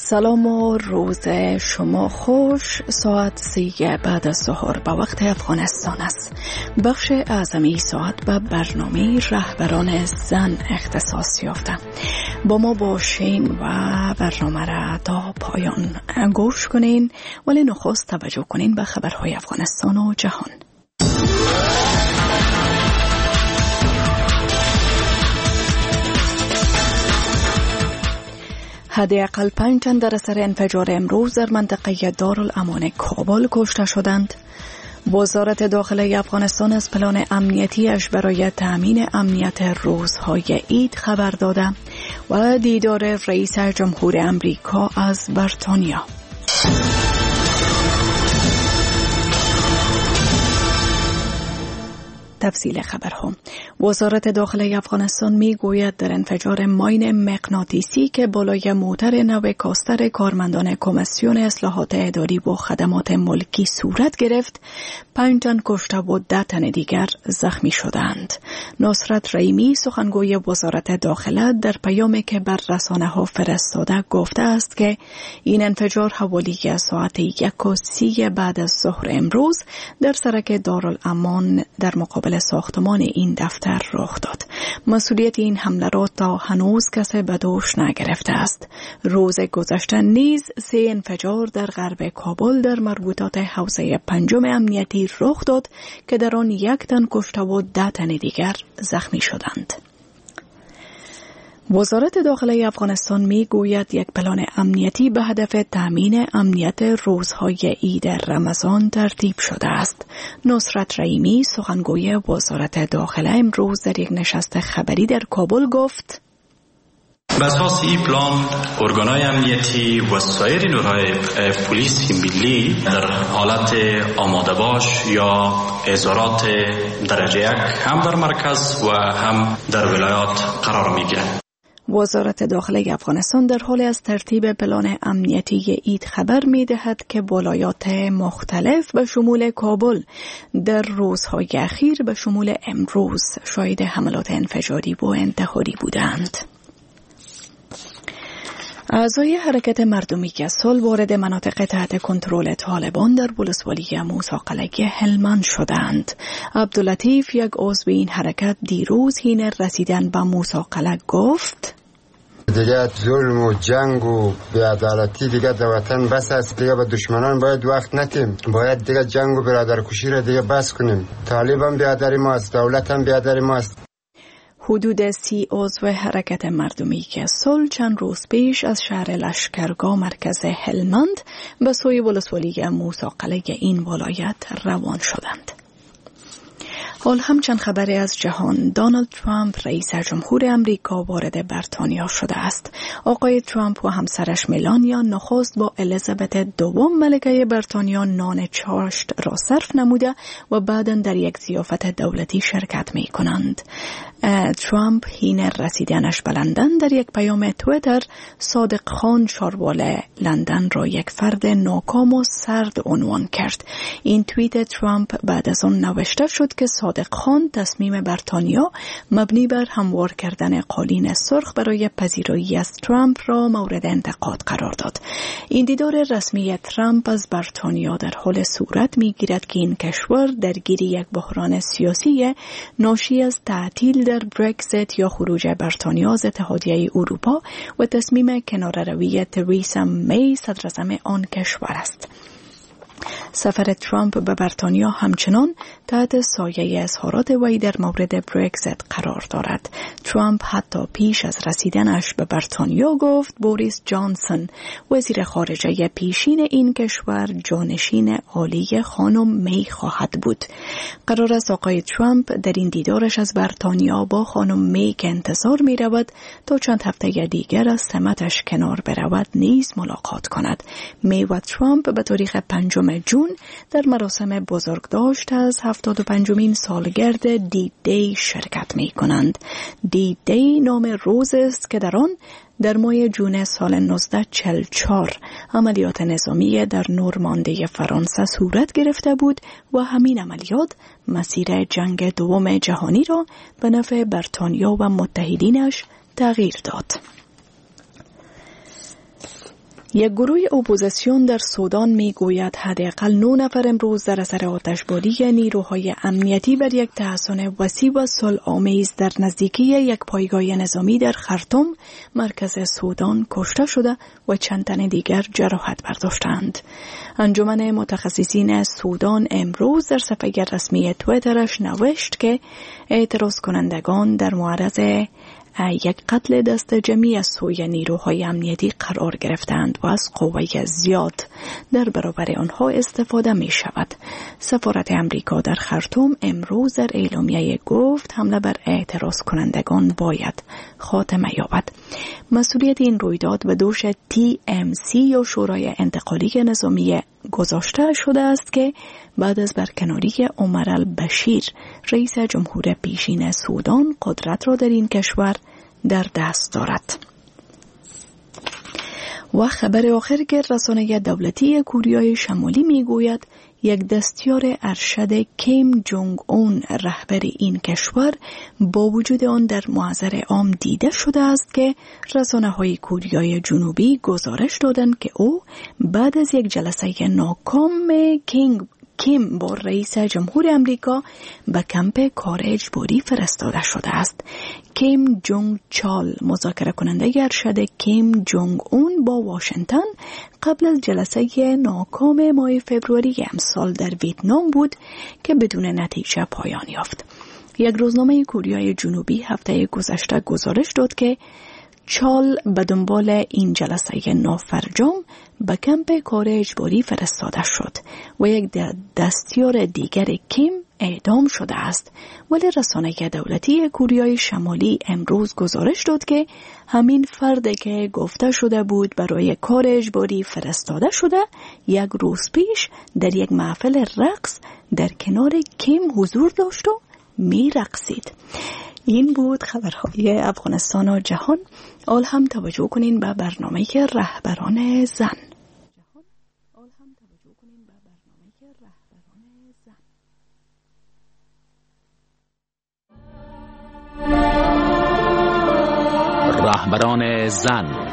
سلام و روز شما خوش. ساعت 3 بعد از ظهر به وقت افغانستان است. بخش اعظمی ساعت به برنامه رهبران زن اختصاص یافته. با ما باشین و برنامه را تا پایان گوش کنین، ولی نخست توجه کنین به خبرهای افغانستان و جهان. حداقل 5 تن در اثر انفجار امروز در منطقه دارالامان کابل کشته شدند. وزارت داخله افغانستان از پلان امنیتیش برای تامین امنیت روزهای عید خبر داده و دیدار رئیس جمهور امریکا از بریتانیا. تفصیل خبرها. وزارت داخله افغانستان میگوید در انفجار ماین مغناطیسی که بالای موتر نو کاستر کارمندان کمیسیون اصلاحات اداری و خدمات ملکی صورت گرفت، 5 تن کشته و 10 تن دیگر زخمی شدند. نصرت رحیمی سخنگوی وزارت داخله در پیامی که بر رسانه‌ها فرستاده گفته است که این انفجار حوالی ساعت 1:30 بعد از ظهر امروز در سرک دارالامان در مقابل ساختمان این دفتر رخ داد. مسئولیت این حمله را تا هنوز کسی به دوش نگرفته است. روز گذشته نیز 3 انفجار در غرب کابل در مربوطات حوزه 5 امنیتی رخ داد که در آن 1 تن کشته و 10 تن دیگر زخمی شدند. وزارت داخله افغانستان می گوید یک پلان امنیتی به هدف تامین امنیت روزهای عید رمضان ترتیب شده است. نصرت رحیمی سخنگوی وزارت داخله امروز در یک نشست خبری در کابل گفت: به اساس این پلان ارگانهای امنیتی و سایر نیروهای پلیس ملی در حالت آماده باش یا اظهارات درجه 1 هم در مرکز و هم در ولایات قرار می گیرند. وزارت داخله افغانستان در حال از ترتیب پلان امنیتی عید خبر می دهد که ولایات مختلف به شمول کابل در روزهای اخیر به شمول امروز شاهد حملات انفجاری و انتحاری بودند. اعضای حرکت مردمی که صلح وارد مناطق تحت کنترل طالبان در ولسوالی موسی قلعه هلمند شدند. عبداللطیف، یک عضو این حرکت، دیروز حین رسیدن به موسی قلعه گفت: دیگه ظلم و جنگ و بی‌عدالتی دیگه در وطن بس است. دیگه به دشمنان باید وقت ندیم. باید دیگه جنگ و برادرکشی را دیگه بس کنیم. طالب هم بیادر ماست، دولت هم بیادر ماست. حدود 30 عضو حرکت مردمی که صلح چند روز پیش از شهر لشکرگاه مرکز هلمند به سوی ولسوالی موسی قلعه این ولایت روان شدند. حال هم چند خبری از جهان. دونالد ترامپ رئیس جمهور امریکا وارد بریتانیا شده است. آقای ترامپ و همسرش ملانیا نخست با الیزابت دوم ملکه بریتانیا نان چاشت را صرف نموده و بعداً در یک ضیافت دولتی شرکت می کنند. ترامپ حین رسیدنش به لندن در یک پیام تویتر صادق خان چاروال لندن را یک فرد ناکام و سرد عنوان کرد. این توییت ترامپ بعد از آن نوشته شد که صادق خان تصمیم بریتانیا مبنی بر هموار کردن قالین سرخ برای پذیرایی از ترامپ را مورد انتقاد قرار داد. این دیدار رسمی ترامپ از بریتانیا در حال صورت می‌گیرد که این کشور درگیر یک بحران سیاسی ناشی از تعطیل در برگزیت یا خروج بریتانیا از اتحادیه اروپا و تصمیم کناره‌روی تریسا می صدراعظم آن کشور است. سفر ترامپ به بریتانیا همچنان تحت سایه اظهارات وی در مورد برگزیت قرار دارد. ترامپ حتی پیش از رسیدنش به بریتانیا گفت بوریس جانسون وزیر خارجه پیشین این کشور جانشین عالی خانم می خواهد بود. قرار است آقای ترامپ در این دیدارش از بریتانیا با خانم می که انتظار می رود تا چند هفته دیگر از سمتش کنار برود نیز ملاقات کند. می و ترامپ به تاریخ 5 جون در مراسم بزرگداشت از 75مین سالگرد دی دی شرکت می کنند. دی دی نام روز است که در آن در ماه جون سال 1944 عملیات نظامی در نورماندی فرانسه صورت گرفته بود و همین عملیات مسیر جنگ دوم جهانی را به نفع بریتانیا و متحدینش تغییر داد. یک گروه اپوزیسیون در سودان میگوید حداقل 9 نفر امروز در اثر آتشباری نیروهای امنیتی بر یک تحصن وسیع و صلح‌آمیز در نزدیکی یک پایگاه نظامی در خرطوم مرکز سودان کشته شده و چند تن دیگر جراحت برداشتند. انجمن متخصصین سودان امروز در صفحه رسمی توییترش نوشت که اعتراض کنندگان در معرض یک قتل دست جمعی از سوی نیروهای امنیتی قرار گرفتند و از قوه زیاد در برابر آنها استفاده می شود. سفارت امریکا در خرطوم امروز در اعلامیه گفت حمله بر اعتراض کنندگان باید خاتمه یابد. مسئولیت این رویداد به دوش TMC یا شورای انتقالی نظامی گذاشته شده است که بعد از برکناری عمر البشیر رئیس جمهور پیشین سودان قدرت را در این کشور در دست دارد. و خبر آخر که رسانه دولتی کره شمالی میگوید یک دستیار ارشد کیم جونگ اون رهبر این کشور با وجود آن در محضر عام دیده شده است که رسانه‌های کره جنوبی گزارش دادند که او بعد از یک جلسه ناکام کیم با رئیس جمهور امریکا به کمپ کار اجباری فرستاده شده است. کیم جونگ چال مذاکره کننده ارشد کیم جونگ اون با واشنگتن قبل از جلسه ناکام ماه فوریه امسال در ویتنام بود که بدون نتیجه پایان یافت. یک روزنامه کره جنوبی هفته گذشته گزارش داد که چال به دنبال این جلسه نافرجام به کمپ کار اجباری فرستاده شد و یک دستیار دیگر کیم اعدام شده است. ولی رسانه دولتی کره شمالی امروز گزارش داد که همین فرد که گفته شده بود برای کار اجباری فرستاده شده یک روز پیش در یک محفل رقص در کنار کیم حضور داشت و می رقصید. این بود خبرهای افغانستان و جهان. آل هم توجه کنین به برنامه رهبران زن. رهبران زن.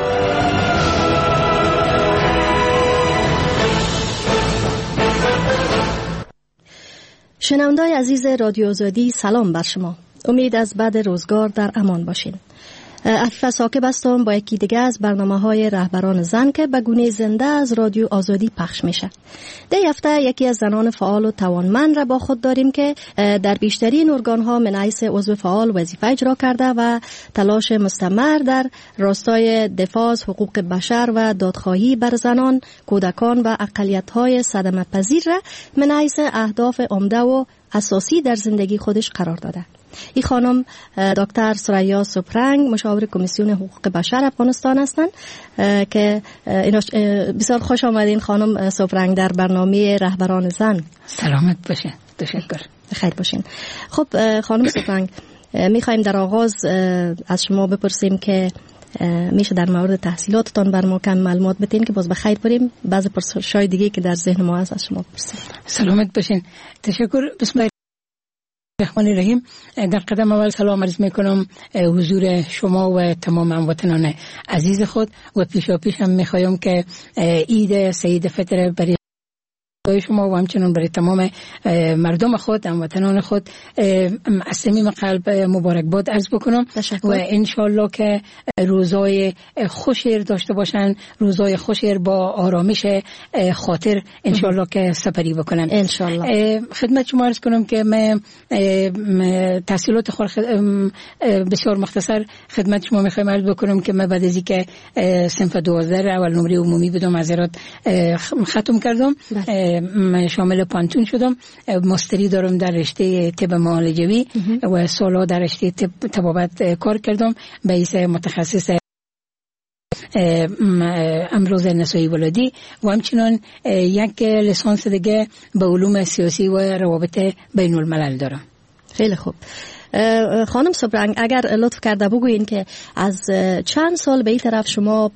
شنونده‌های عزیز رادیو آزادی، سلام بر شما. امید از بعد روزگار در امان باشین. عفیفه ثاقب هستم با یکی دیگه از برنامه‌های رهبران زن که به گونه زنده از رادیو آزادی پخش میشه. در هفته یکی از زنان فعال و توانمند را با خود داریم که در بیشترین ارگان‌ها من حیث عضو فعال وظیفه اجرا کرده و تلاش مستمر در راستای دفاع از حقوق بشر و دادخواهی بر زنان، کودکان و اقلیت‌های صدمه‌پذیر را من حیث اهداف عمده و اساسی در زندگی خودش قرار داده. این خانم دکتر سریا سپرنگ مشاور کمیسیون حقوق بشر افغانستان هستند که بسیار خوش آمدین خانم سپرنگ در برنامه رهبران زن. سلامت باشین. تشکر. خیر باشین. خب خانم سپرنگ، میخوایم در آغاز از شما بپرسیم که میشه در مورد تحصیلاتتان بر ما کم معلومات بدین که باز بخیر بریم بعضی پرسش‌های دیگه که در ذهن ما هست از شما بپرسیم. سلامت باشین. تشکر. بسم الله الرحمن الرحیم. در قدم اول سلام عرض میکنم حضور شما و تمام هموطنان عزیز خود و پیشاپیش هم میخوایم که عید سعید فطر برای شما و همچنان برای تمام مردم خود هموطنان خود از صمیم قلب مبارکباد عرض بکنم و انشالله که روزای خوشی داشته باشن، روزای خوشی با آرامش خاطر انشالله که سپری بکنن انشالله. خدمت شما عرض کنم که من تحصیلات خود بسیار مختصر خدمت شما میخوایم عرض بکنم که من بعد از اینکه صنف 12 اول نمره عمومی بدم معذرت ختم کردم، شامل پانتون شدم. ماستری دارم در رشته طب معالجوی و سالا در رشته طبابت کار کردم به حیث متخصص امراض نسایی ولادی و همچنان یک لیسانس دیگه به علوم سیاسی و روابط بین الملل دارم. خیلی خوب. خانم سپرنگ، اگر لطف کرده بگوین که از چند سال به این طرف شما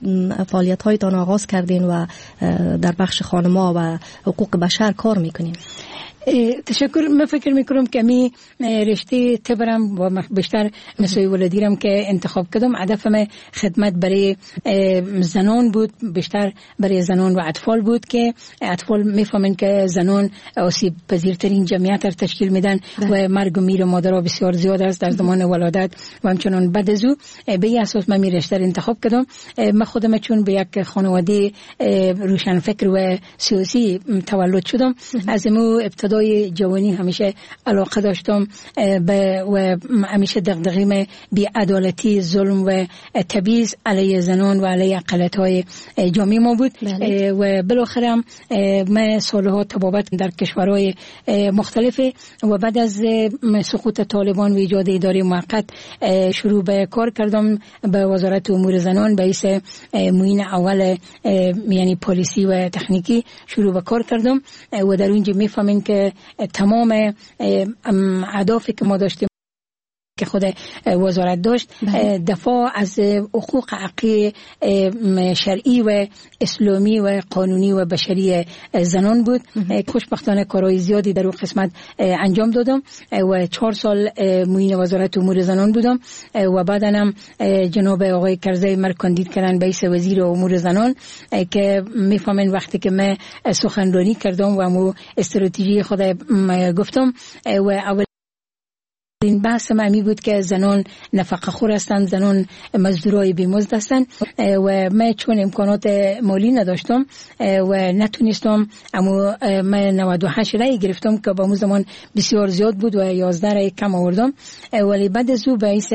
فعالیت‌هایتان آغاز کردین و در بخش خانم‌ها و حقوق بشر کار میکنین؟ تشکر. من فکر میکنم که می رشته تبرم و بیشتر مسئول ولدیرم که انتخاب کردم هدفم خدمت برای زنان بود، بیشتر برای زنان و اطفال بود که اطفال میفهمن که زنان آسیب پذیرترین جمعیت را تشکیل میدن و مرگ و میر مادرها بسیار زیاد است در زمان ولادت و همچنان بعد از او. به این اساس من می رشته انتخاب کردم. من خودم چون به یک خانواده روشنفکر و سیاسی تولد شدم، از مو ابتدای جوانی همیشه علاقه داشتم و همیشه دغدغه‌ام بی‌عدالتی، ظلم و تبعیض علیه زنان و علیه اقلیت‌های جامعه ما بود. و بالاخره من سالها تبابت در کشورهای مختلف و بعد از سقوط طالبان و ایجاد اداره موقت شروع به کار کردم به وزارت امور زنان به حیث معین اول یعنی پالیسی و تکنیکی شروع به کار کردم و در اونجا میفهمین که تمام اهدافی که ما داشتیم که خود وزارت داشت دفاع از حقوق حقوقی شرعی و اسلامی و قانونی و بشری زنان بود. خوشبختانه کارهای زیادی در اون قسمت انجام دادم و 4 سال معین وزارت امور زنان بودم و بعدا هم جناب آقای کرزی مرا کاندید کردن به حیث وزیر امور زنان که میفهمن وقتی که من سخنرانی کردم و مو استراتژی خود گفتم و اول این بحث معمی بود که زنان نفقه خور هستند، زنان مزدورای بیمزد هستند و من چون امکانات مالی نداشتم و نتونستم، اما من 98 رای گرفتم که با اون زمان بسیار زیاد بود و 11 رای کم آوردم. ولی بعد از او به حیث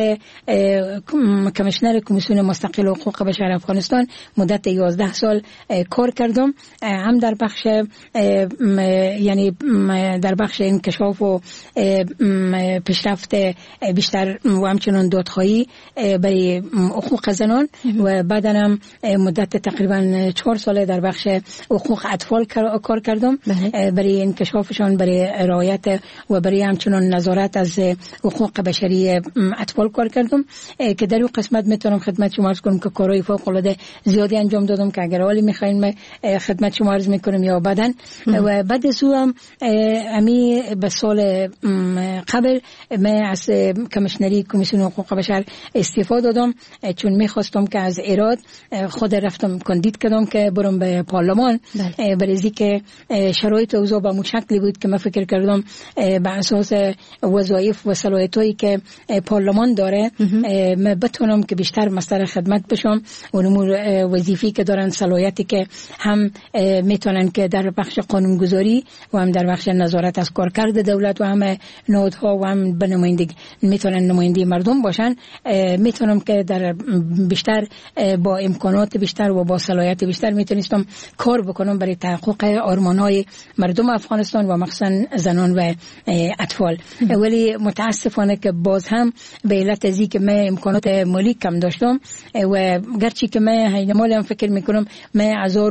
کمیشنر کمیسیون مستقل حقوق بشر افغانستان مدت 11 سال کار کردم، هم در بخش یعنی در بخش انکشاف و پیشرفت بیشتر و همچنان دادخواهی برای حقوق زنان و بعدا هم مدت تقریبا 4 ساله در بخش حقوق اطفال کار کردم برای انکشافشان، برای رعایت و برای همچنان نظارت از حقوق بشری اطفال کار کردم که در اون قسمت میتونم خدمت شما عرض کنم که کارهای فوق العاده زیادی انجام دادم که اگر حالی میخواین خدمت شما عرض میکنم یا بعدن. و بعد از اون هم امی به سال قبل من از کمیشنری کمیسیون حقوق بشر استعفا دادم چون میخواستم که از ایراد خود رفتم کاندید کردم که برم به پارلمان برای اینکه شرایط اوضاع به شکلی بود که من فکر کردم به اساس وظایف و صلاحیتایی که پارلمان داره من بتونم که بیشتر مصدر خدمت بشم و امور وظیفی که دارن، صلاحیتی که هم میتونن که در بخش قانونگذاری و هم در بخش نظارت از کارکرد دولت و هم نهادها و هم به نمایندگی میتونن نماینده مردم باشن، میتونم که در بیشتر با امکانات بیشتر و با صلاحیت بیشتر میتونستم کار بکنم برای تحقق آرمانهای مردم افغانستان و مخصوصا زنان و اطفال. ولی متاسفانه که باز هم به علت از اینکه من امکانات مالی کم داشتم و گرچه که من حین مالی هم فکر میکنم من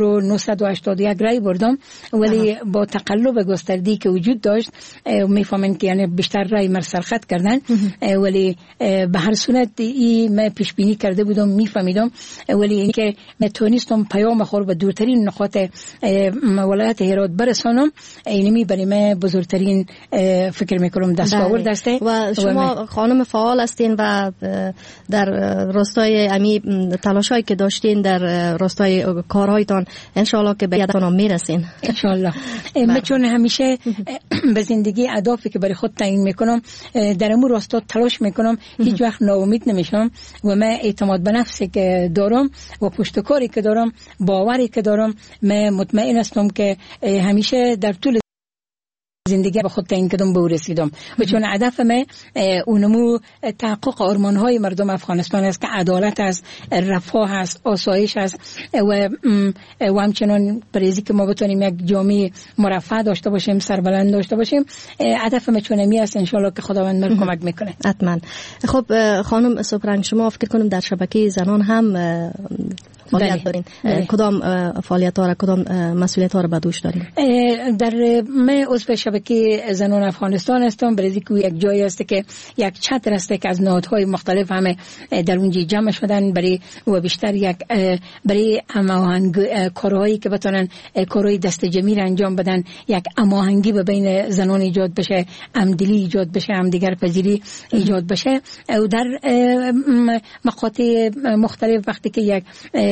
1981 رای بردم، ولی با تقلب گسترده‌ای که وجود داشت میفهمن که یعنی بیشتر رای مرسرخط کردن، ولی به هر صورت این من پیش بینی کرده بودم، میفهمیدم، ولی اینکه نتونستم پیام خور به دورترین نقاط ولایت هرات برسانم، اینمی برای من بزرگترین فکر میکنم دستاورد است. و شما خانم فعال هستین و در راستای امی تلاشایی که داشتین در راستای کارهایتان انشالله که به یادتان میرسین انشالله. من چون همیشه به زندگی اهدافی که برای خود تعیین میکنم در امور راستا تلاش میکنم، هیچ وقت ناامید نمیشم و من اعتماد به نفسی که دارم و پشتکاری که دارم، باوری که دارم، من مطمئن هستم که همیشه در طول زندگی به خود تعیین کردم به او رسیدم و چون هدف من اونمو تحقق آرمان‌های مردم افغانستان است که عدالت است، رفاه است، آسایش است و همچنان برای که ما بتونیم یک جامعه مرفه داشته باشیم، سربلند داشته باشیم. هدف من چونمی است، انشالله که خداوند مرا کمک میکنه. حتما. خب خانم سپرنگ، شما فکر کنم در شبکه زنان هم فعالیت دارین. کدام فعالیت ها را، کدام مسئولیت ها را به دوش دارین؟ در من عضو شبکه زنان افغانستان هستم. برای که یک جایی است که یک چتر است که از نهادهای مختلف همه در اونجا جمع شدن برای و بیشتر یک برای کارهایی که بتونن کارهای دست جمعی را انجام بدن، یک هماهنگی بین زنان ایجاد بشه، همدلی ایجاد بشه، همدیگر پذیری ایجاد بشه. و در مقاطع مختلف وقتی که یک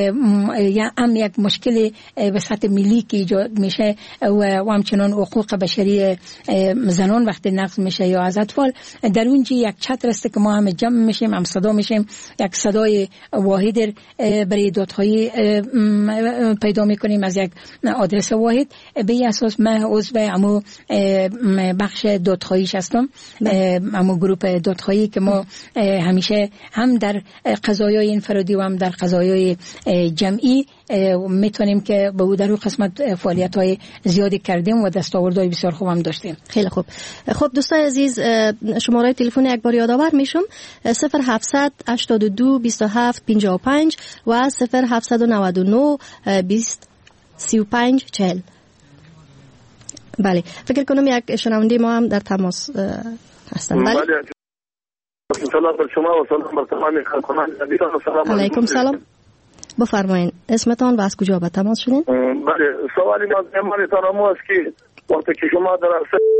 مشکل به سطح ملی که ایجاد میشه و همچنان حقوق بشری زنان وقتی نقض میشه یا از اطفال، در اونجا یک چتر است که ما هم جمع میشیم، هم صدا میشیم، یک صدای واحد برای دادخواهی پیدا میکنیم از یک آدرس واحد. به اساس من عضو همو بخش دادخواهیش هستم، همو گروه دادخواهی که ما همیشه هم در قضایای انفرادی و هم در قضایای جمعی میتونیم که به او در اون قسمت فعالیت‌های زیادی کردیم و دستاوردهای بسیار خوب هم داشتیم. خیلی خوب. خب دوستان عزیز، شماره تلفن یک بار یادآور میشم: 0700 82 27 55 و 0799 20 35 40. بله، فکر کنم یک شنونده ما هم در تماس هستن. بله. سلام بر شما و سلام بر تمام خلقان عزیزان. علیکم سلام. بفرمایید اسمتان و از کجا به تماس شدین؟ بله، سوالی ما زمانتان است که وقتی که شما در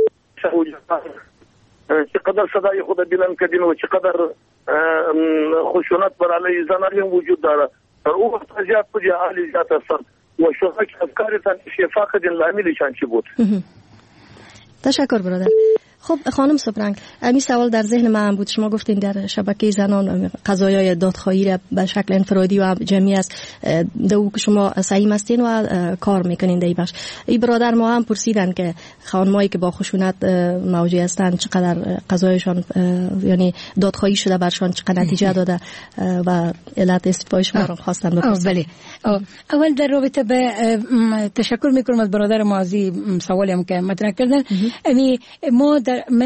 چقدر صدای خود بلند کردین و چقدر خشونت بر علیه زنان وجود داره، در اون وقت زیاد کجا حالی زیاد هستن و شما که افکارتان شفاق دین لعملشان چی بود؟ تشکر برادر. خب خانم سپرنگ، این سوال در ذهن من بود. شما گفتین در شبکه زنان قضایای دادخواهی را به شکل انفرادی و جمعی است دو که شما سعی هستین و کار میکنین در این بخش. این برادر ما هم پرسیدن که خانمایی که با خشونت مواجه هستند چقدر قضایشان یعنی دادخواهی شده برشان چقدر نتیجه داده و علت استعفای شما رو خواستن بپرسن. بله. اول در رابطه به تشکر میکنم از برادر ما از سوالی هم که مطرح کردن. ما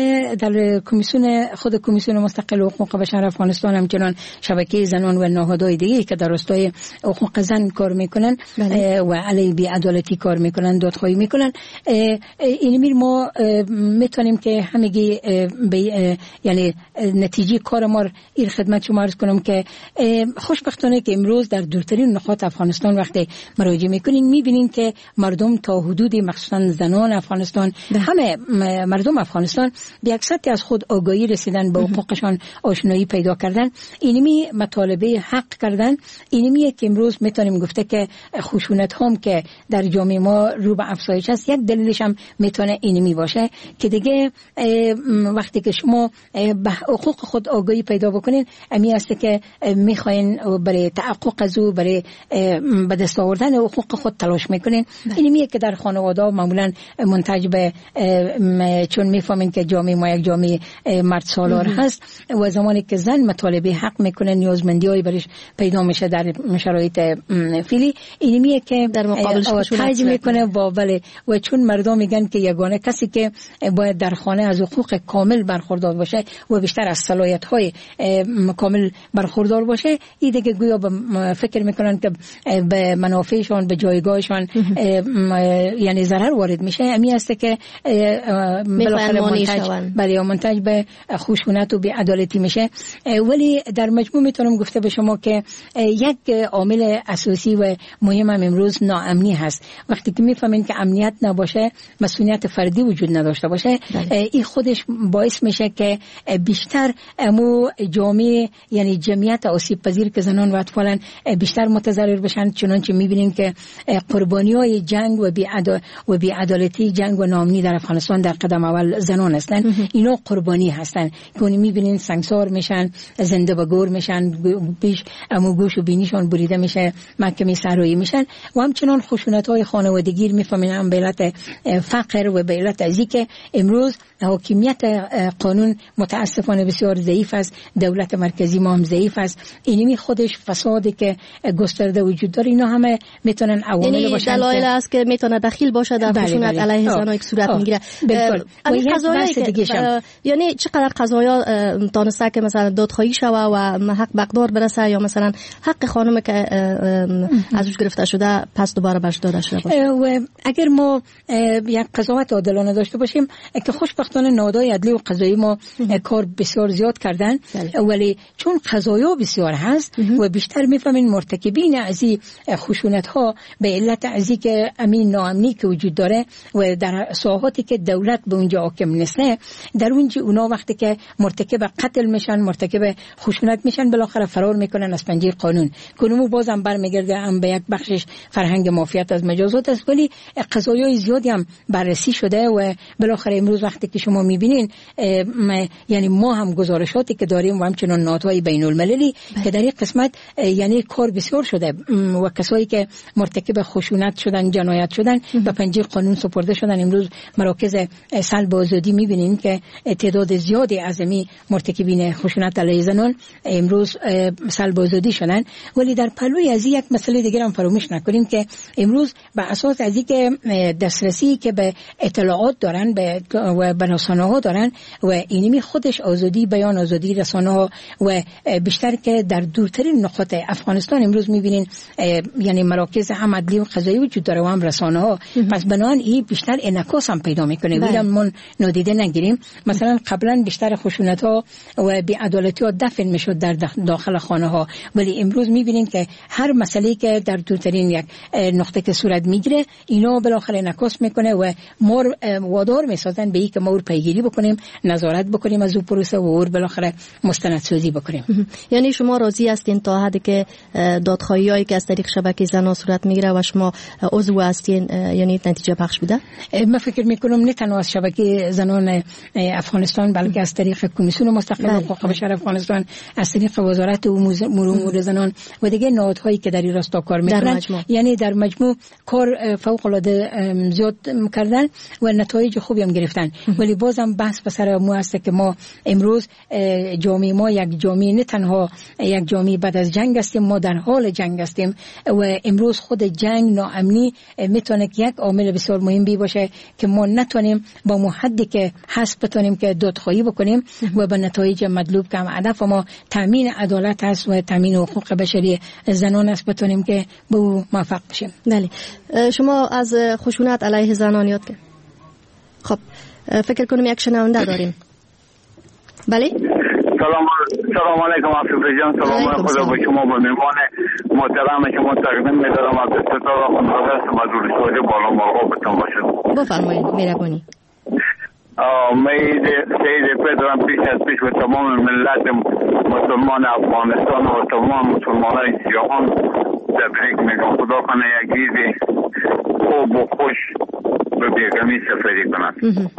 در کمیسیون مستقل حقوق بشر افغانستان همچنان شبکه زنان و نهادهای دیگه که در راستای حقوق زن کار میکنن و علیه بی‌عدالتی کار میکنن، دادخواهی میکنن. این ما میتونیم که همگی یعنی نتیجه کار ما این خدمت شما عرض کنم که خوشبختانه که امروز در دورترین نقاط افغانستان وقتی مراجعه میکنین میبینین که مردم تا حدودی مخصوصا زنان افغانستان، همه مردم افغانستان به یک سطحی از خود آگاهی رسیدن، به حقوقشان آشنایی پیدا کردن، اینمی مطالبه حق کردن. اینمیه که امروز میتونیم گفته که خشونت هم که در جامعه ما رو به افزایش است، یک دلیلش هم میتونه اینمی باشه که دیگه وقتی که شما به حقوق خود آگاهی پیدا بکنین، امی است که میخواین برای تحقق از او، برای به دست آوردن حقوق خود تلاش میکنین. اینمیه که در خانواده معمولا منتج به چون میفهمین که جامعه ما یک جامعه مرد سالار هست و زمانی که زن مطالبه حق میکنه نیازمندی‌های برش پیدا میشه در شرایط فعلی، اینمیه که در مقابلش تاج میکنه و چون مردم میگن که یگانه کسی که باید در خانه از حقوق کامل برخوردار باشه و بیشتر از صلاحیت‌های کامل برخوردار باشه، این دیگه گویا فکر میکنن که به منافعشان، به جایگاهشان یعنی ضرر وارد میشه. امی است که بالاخره منتج به خشونت و بی‌عدالتی میشه. ولی در مجموع میتونم گفته به شما که یک عامل اساسی و مهم هم امروز ناامنی هست. وقتی که میفهمین که امنیت نباشه، مسئولیت فردی وجود نداشته باشه، این خودش باعث میشه که بیشتر امو جامعه یعنی جمعیت آسیب پذیر که زنان و اطفالن بیشتر متضرر بشن. چنانچه میبینیم که قربانی‌های جنگ و بی‌عدالتی، جنگ و ناامنی در افغانستان در قدم اول زنان هستن. اینا قربانی هستن که میبینین سنگسار میشن، زنده به گور میشن، پیش امو گوش و بینیشان بریده میشه، محکمه صحرایی میشن و همچنان خشونت‌های خانوادگی میفهمین هم به علت فقر و به علت ازی که امروز حاکمیت قانون متاسفانه بسیار ضعیف است، دولت مرکزی ما هم ضعیف است. اینمی خودش فسادی که گسترده وجود داره، اینا همه میتونن عوامل باشن، دلایل است که میتونه دخیل باشه در خشونت علیه زنان یک صورت میگیره. بالکل. قضایی که یعنی چقدر قضایا تانسته که مثلا دادخواهی شوه و حق مقدار برسه یا مثلا حق خانم که ازش گرفته شده پس دوباره برش داده شده باشه. و اگر ما یک قضاوت عادلانه داشته باشیم که خوشبختانه نهادهای عدلی و قضایی ما کار بسیار زیاد کردن، ولی چون قضایا بسیار هست و بیشتر میفهمین مرتکبین از این خشونت ها به علت از که امین ناامنی که وجود داره و در ساحاتی که دولت به اونجا حاکم نیست، در اونجا اونا وقتی که مرتکب قتل میشن، مرتکب خشونت میشن، بالاخره فرار میکنن از پنجه قانون. کنمو بازم برمیگرده هم به یک بخشش فرهنگ مافیات از مجازات است، ولی قضایای زیادی هم بررسی شده و بالاخره امروز وقتی که شما میبینین یعنی ما هم گزارشاتی که داریم و همچنان نهادهای بین المللی که در این قسمت یعنی کار بسیار شده و کسایی که مرتکب خشونت شدن، جنایت شدن به پنجه قانون سپرده شدن. امروز مراکز سلب آزادی میبینین که تعداد زیادی از مرتکبین خشونت علیه زنان امروز سلب آزادی شدن. ولی در پلوی از یک مسئله دیگر هم فراموش نکنیم که امروز به اساس از اینکه دسترسی که به اطلاعات دارن و به رسانه ها دارن و اینمی خودش آزادی بیان، آزادی رسانه ها و بیشتر که در دورترین نقاط افغانستان امروز میبینین یعنی مراکز هم عدلی و قضایی وجود داره و هم رسانه ها، پس بنابراین این بیشتر انعکاس هم پیدا میکنه. ولی ما نادیده نگیریم مثلا قبلا بیشتر خشونت ها و بی‌عدالتی ها دفن میشد در داخل خانه ها، ولی امروز میبینین که هر مسئله که در دورترین یک نقطه که صورت میگیره اینا بالاخره انعکاس میکنه و ما وادار میسازن به این که ما رو پیگیری بکنیم، نظارت بکنیم از او پروسه و اور بالاخره مستندسازی بکنیم. یعنی شما راضی هستین تا حدی که دادخواهیایی که از طریق شبکه زنان صورت میگیره و شما عضو هستین یعنی نتیجه بخش بوده؟ من فکر میکنم نه تنها از شبکه زنان افغانستان بلکه از طریق کمیسیون مستقل حقوق بشر افغانستان، از طریق وزارت امور زنان و دیگه نهادهایی که در این راستا کار میکنن، یعنی در مجموع کار فوق العاده زیاد کردن و نتایج خوبی هم گرفتن. ولی بازم بحث به سر مو است که ما امروز جامعه ما یک جامعه نه تنها یک جامعه بعد از جنگ هستیم، ما در حال جنگ هستیم و امروز خود جنگ ناامنی میتونه یک عامل بسیار مهم باشه که ما نتونیم با محدی که هست بتونیم که دادخواهی بکنیم و به نتایج مطلوب که هدف ما تامین عدالت است و تامین حقوق بشری زنان است بتونیم که به او موفق بشیم. بله، شما از خشونت علیه زنان یاد کرد. خب فکر کنم یک شنونده داریم. بله، سلام علیکم آصف جان. سلام خدا با شما، با مهمان محترم شما تقدیم می‌دارم. از ستاره خانواده است مزور شده بالا مرغا بتون باشد. بفرمایید. مهربانی. سید پدرم پیش و تمام ملت مسلمان افغانستان و تمام مسلمانای جهان تبریک میگم. خدا کنه یک عید خوب و خوش به بیگمی سفری کنن.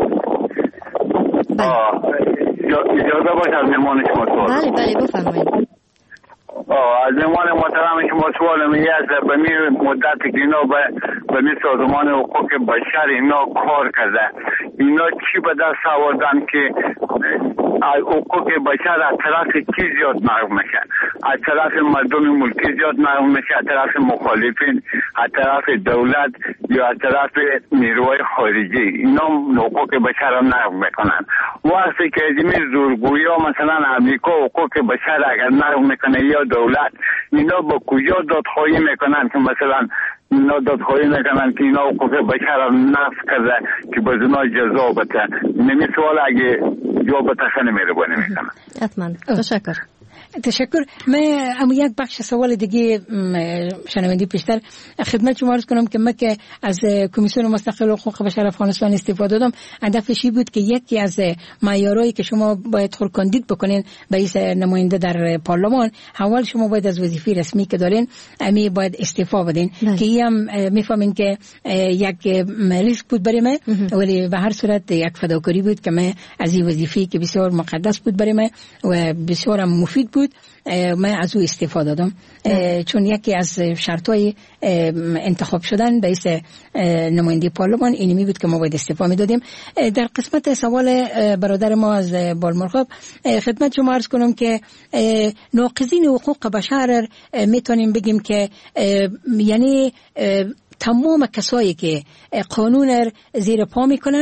اجازه باشه از مهمان شما سوال. بله بفرمایید. از مهمان محترم شما سوال میگه از به مدتی که اینا به سازمان حقوق بشر اینا کار کرده، اینا چی به دست آوردن که حقوق بشر از طرف کی زیاد محروم میشه؟ از طرف مردم ملکی زیاد محروم میشه، از طرف مخالفین، از طرف دولت یا از طرف نیروهای خارجی؟ اینا حقوق بشر را محروم میکنن. وقتی که این زورگویی ها مثلا امریکا حقوق بشر اگر محروم میکنه یا دولت، اینا با کجا دادخواهی میکنن که مثلا اینا دادخواهی میکنن که اینا حقوق بشر را نفی کرده که به زنا جزا بده؟ نمی سوال اگه جواب تخنه میربانی میکنن. حتما. تشکر. من اما یک بخش سوال دیگه شنوندی پیشتر خدمت شما عرض کنم که من که از کمیسیون مستقل حقوق بشر افغانستان استفاده دادم، هدفش بود که یکی از معیارهایی که شما باید خورکاندید بکنین به این نماینده در پارلمان، اول شما باید از وظیفه رسمی که دارین امی باید استعفا بدین که هم میفهمین که یک ریسک بود برای من، ولی به هر صورت یک فداکاری بود که من از این وظیفه‌ای که بسیار مقدس بود برای من و بسیار مفید بود من از او استفاده دادم، چون یکی از شرطهای انتخاب شدن رئیس نماینده پارلمان اینمی بود که ما باید استعفا میدادیم. در قسمت سوال برادر ما از بالمرغاب خدمت شما عرض کنم که ناقضین حقوق بشر میتونیم بگیم که یعنی تمام کسایی که قانون زیر پا میکنن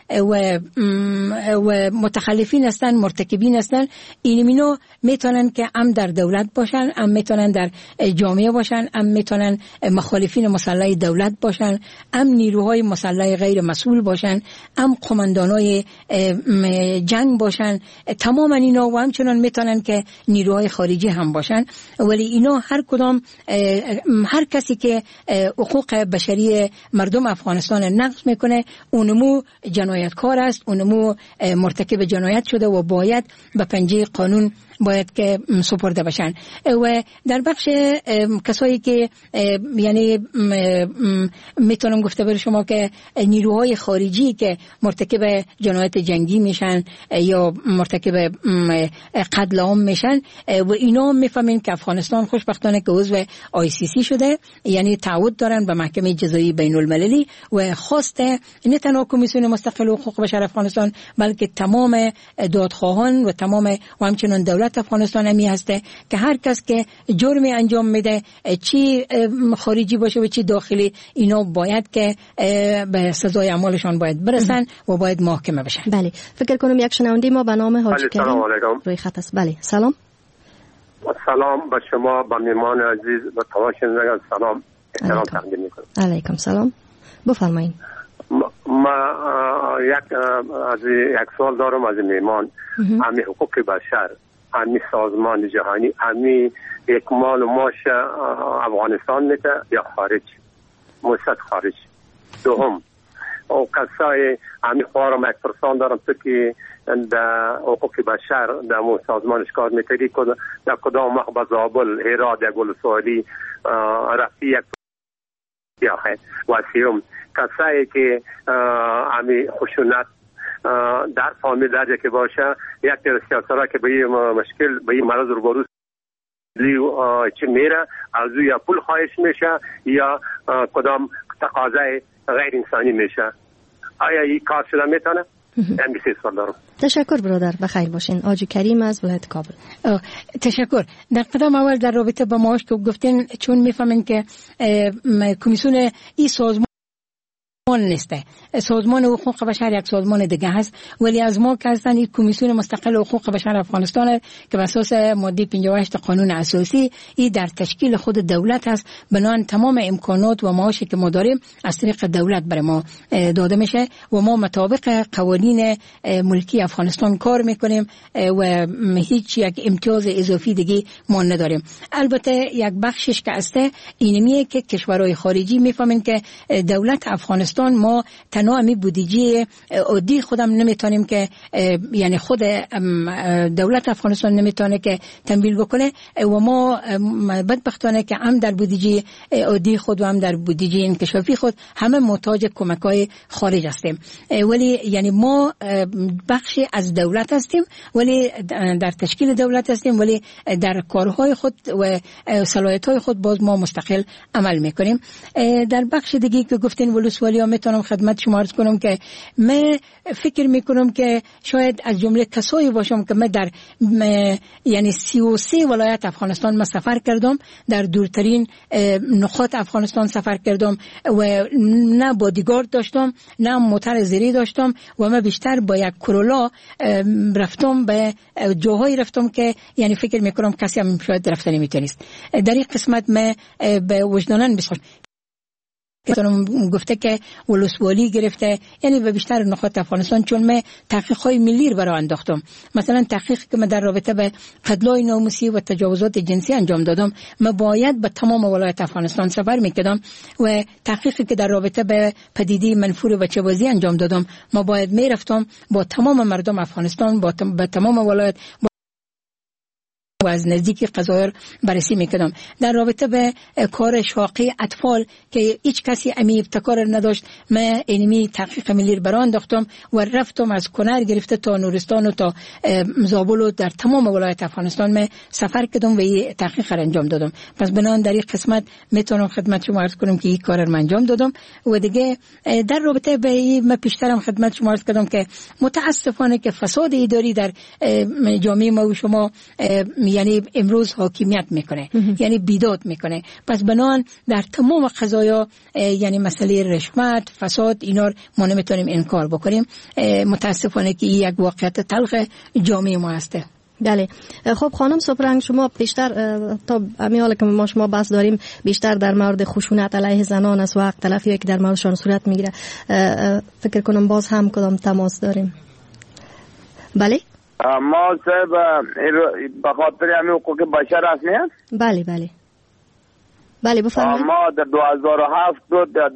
و متخلفین هستن، مرتکبین هستن. اینا میتونن که هم در دولت باشن، هم میتونن در جامعه باشن، هم میتونن مخالفین مسلح دولت باشن، هم نیروهای مسلح غیر مسئول باشن، هم قماندانای جنگ باشن. تمام اینا و همچنان میتونن که نیروهای خارجی هم باشن. ولی اینا هر کدام، هر کسی که حقوق بشری مردم افغانستان نقض میکنه اونمو جنایتکار است، اونمو مرتکب جنایت شده و باید به پنجه قانون باید که سپرده بشن. و در بخش کسایی که یعنی میتونم گفته بر شما که نیروهای خارجی که مرتکب جنایت جنگی میشن یا مرتکب قتل عام میشن و اینا میفهمین که افغانستان خوشبختانه که عضو ICC شده، یعنی تعهد دارن به محکمه جزایی بین المللی و خواسته نه تنها کمیسیون مستقل حقوق بشر افغانستان بلکه تمام دادخواهان و تمام و همچنان دولت افغانستان همی هسته که هر کس که جرمی انجام میده، چی خارجی باشه و چی داخلی، اینا باید که به سزای اعمالشان باید برسن و باید محاکمه بشن. بله، فکر کنم یک شنونده ما به نام حاجی کریم روی خط است. بله، سلام. سلام به شما، به میهمان عزیز و تماشاگران سلام احترام تقدیم میکنم. علیکم سلام، بفرمایید. ما یک سوال دارم از میهمان. همین حقوق بشر، همین سازمان جهانی، همین یک مال و ماش افغانستان میده یا خارج، موسط خارج؟ دوم، او کسای همین خوارم 1% دارم تو که در حقوق بشر در مو سازمانش کار میتری که در کدام مخبر زابل، هرات یا گلسوالی رفتی یک بیاخه. و سیوم، کسایی که همین خشونت در فامیل درجه که باشه، یک تر سیاسره که به این مشکل، به این مرض روبرو چی میره، از یا پول خواهش میشه یا کدام تقاضای غیر انسانی میشه. آیا این کار شده میتونه؟ این بسیار سوال دارم. تشکر برادر، بخیر باشین. حاجی کریم از ولایت کابل. تشکر. در قدم اول در رابطه با معاش که گفتین، چون میفهمین که کمیسیون این سازمان نیسته، سازمان حقوق بشر یک سازمان دیگه هست، ولی از ما که هستن این کمیسیون مستقل حقوق بشر افغانستان که به اساس ماده 58 قانون اساسی این در تشکیل خود دولت هست. بنابراین تمام امکانات و معاشی که ما داریم از طریق دولت برای ما داده میشه و ما مطابق قوانین ملکی افغانستان کار میکنیم و هیچ یک امتیاز اضافی دیگه ما نداریم. البته یک بخشش که هسته اینمیه که کشورهای خارجی میفهمن که دولت افغانستان ما تنها امی بودجه عادی خودم نمیتونیم که یعنی خود دولت افغانستان نمیتونه که تمویل بکنه و ما بدبختانه که هم در بودجه عادی خود و هم در بودجه انکشافی خود همه محتاج کمک‌های خارج هستیم. ولی یعنی ما بخشی از دولت هستیم، ولی در تشکیل دولت هستیم، ولی در کارهای خود و صلاحیت‌های خود باز ما مستقل عمل میکنیم. در بخش دیگه که گفتین ولسوالی میتونم خدمت شما عرض کنم که من فکر میکنم که شاید از جمله کسایی باشم که من در یعنی 33 ولایت افغانستان ما سفر کردم، در دورترین نقاط افغانستان سفر کردم و نه بادیگارد داشتم نه موتر زیری داشتم و من بیشتر با یک کرولا رفتم، به جاهایی رفتم که یعنی فکر میکنم کسی هم شاید رفته نمیتونست. در این قسمت من به وجدانن بسخوام گفته که ولسوالی گرفته، یعنی به بیشتر نقاط افغانستان، چون من تحقیقات ملی برای انداختم. مثلا تحقیقی که من در رابطه به قتل‌های ناموسی و تجاوزات جنسی انجام دادم، من باید به تمام ولایت افغانستان سفر میکردم و تحقیقی که در رابطه به پدیده منفور بچه‌بازی انجام دادم، ما باید میرفتم با تمام مردم افغانستان، با تمام ولایت و از نزدیکی قضایر بررسی میکردم. در رابطه به کار شاقی اطفال که هیچ کسی امی ابتکار نداشت، من اینمی تحقیق ملی برای انداختم و رفتم از کنر گرفته تا نورستان و تا زابل و در تمام ولایت افغانستان من سفر کردم و این تحقیق را انجام دادم. پس بنابراین در این قسمت میتونم خدمت شما عرض کنم که این کار را انجام دادم. و دیگه در رابطه به این من پیشترم خدمت شما عرض کردم که متاسفانه که فساد اداری در جامعه ما و شما یعنی امروز حاکمیت میکنه، یعنی بیداد میکنه. پس بنان در تمام قضایا یعنی مسئله رشوت، فساد، اینا ما نمیتونیم انکار بکنیم. متاسفانه که این یک واقعیت تلخ جامعه ما هسته. بله. خب خانم سپرنگ، شما بیشتر تا همین حالا که ما شما بحث داریم بیشتر در مورد خشونت علیه زنان است و حق تلفی که در موردشان صورت میگیره، فکر کنم باز هم کدام تماس داریم. بله ما صاحب به خاطر همین حقوق بشر هستیم. بله بله بله بفرمایید. ما در 2007 در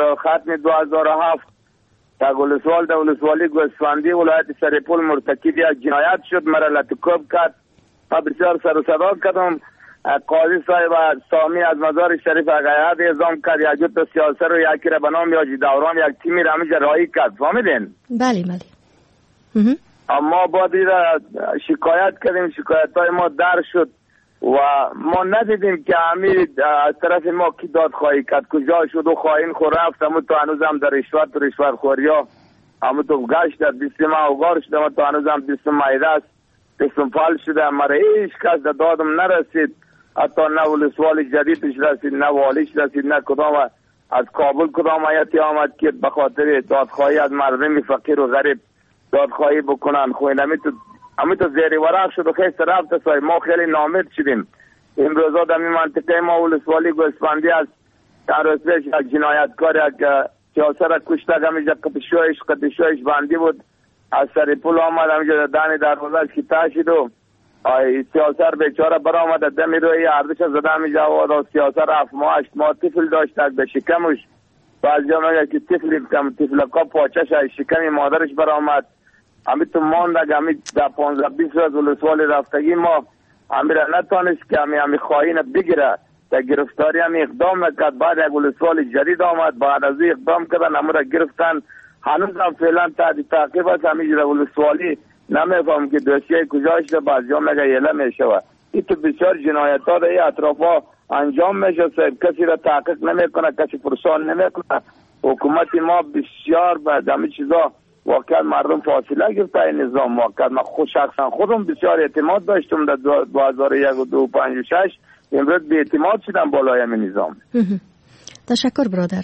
2007 تا ولسوال در ولسوالی گوسفندی ولایت سرپل مرتکب یک جنایت شد، مرا لطکوب کرد. بسیار سر و صدا کردم. قاضی صاحب سامی از مزار شریف اقیاد اعزام کرد، یک جت سیاست رو یکی را به نام یاجی دوران یک تیمی را همینجا رایی کرد. فهمیدین؟ بله بله. اما بعد شکایت کردیم، شکایت های ما در شد و ما ندیدیم که همین از طرف ما کی دادخواهی کرد، کجا شد و خواهین خور رفت. همون تو هنوز هم در رشوت خوری ها همون تو گشت در دیستم اوگار شده، همون تو هنوز هم دیستم مایده است، دیستم فال شده. مرا هیچ کس در دادم نرسید، حتی نه ولسوال جدیدش رسید، نه والیش رسید، نه کدام از کابل کدام آیتی آمد که به خاطر دادخواهی از مردم فقیر و غریب دادخواهی بکنن. خوین همین تو زیر ورق شد و خیست رفت سای. ما خیلی نامید شدیم. این روزا در این منطقه ما ولسوالی گوسفندی است، در روزش یک جنایتکار یک سیاسه را کشتگ، همیجا قدشویش بندی بود، از سر پول آمد، همیجا دانی در روزش که تاشید و سیاسه را بیچاره برآمد، دمی روی اردش زده همیجا و سیاسه را 7 ماه 8 ماه طفل داشت به شکمش. بعضی میگه که طفلکا پاچش از شکم مادرش برآمد. همین تو ماند که همین در 15-20 روز ولسوالی رفتگی ما همین را نتانست که همین خواهین بگیره، در گرفتاری همین اقدام نکرد. بعد یک ولسوالی جدید آمد، بعد از اقدام کردن همون را گرفتن. هنوز هم فعلا تحت تعقیب است. همین ولسوالی نمیفهم که دوسیه کجا شده، بعضی ها میگه یله میشه. این تو بسیار جنایت ها در این اطرافا انجام میشه. کسی را تحقیق نمیکنه، کسی پرسان نمیکنه. حکومت ما بسیار به همین چیزا واقعا مردم فاصله گرفته. این نظام واقعا من شخصا خودم بسیار اعتماد داشتم در 2001 و 2005 امروز به اعتماد شدم بالای همین نظام. تشکر برادر.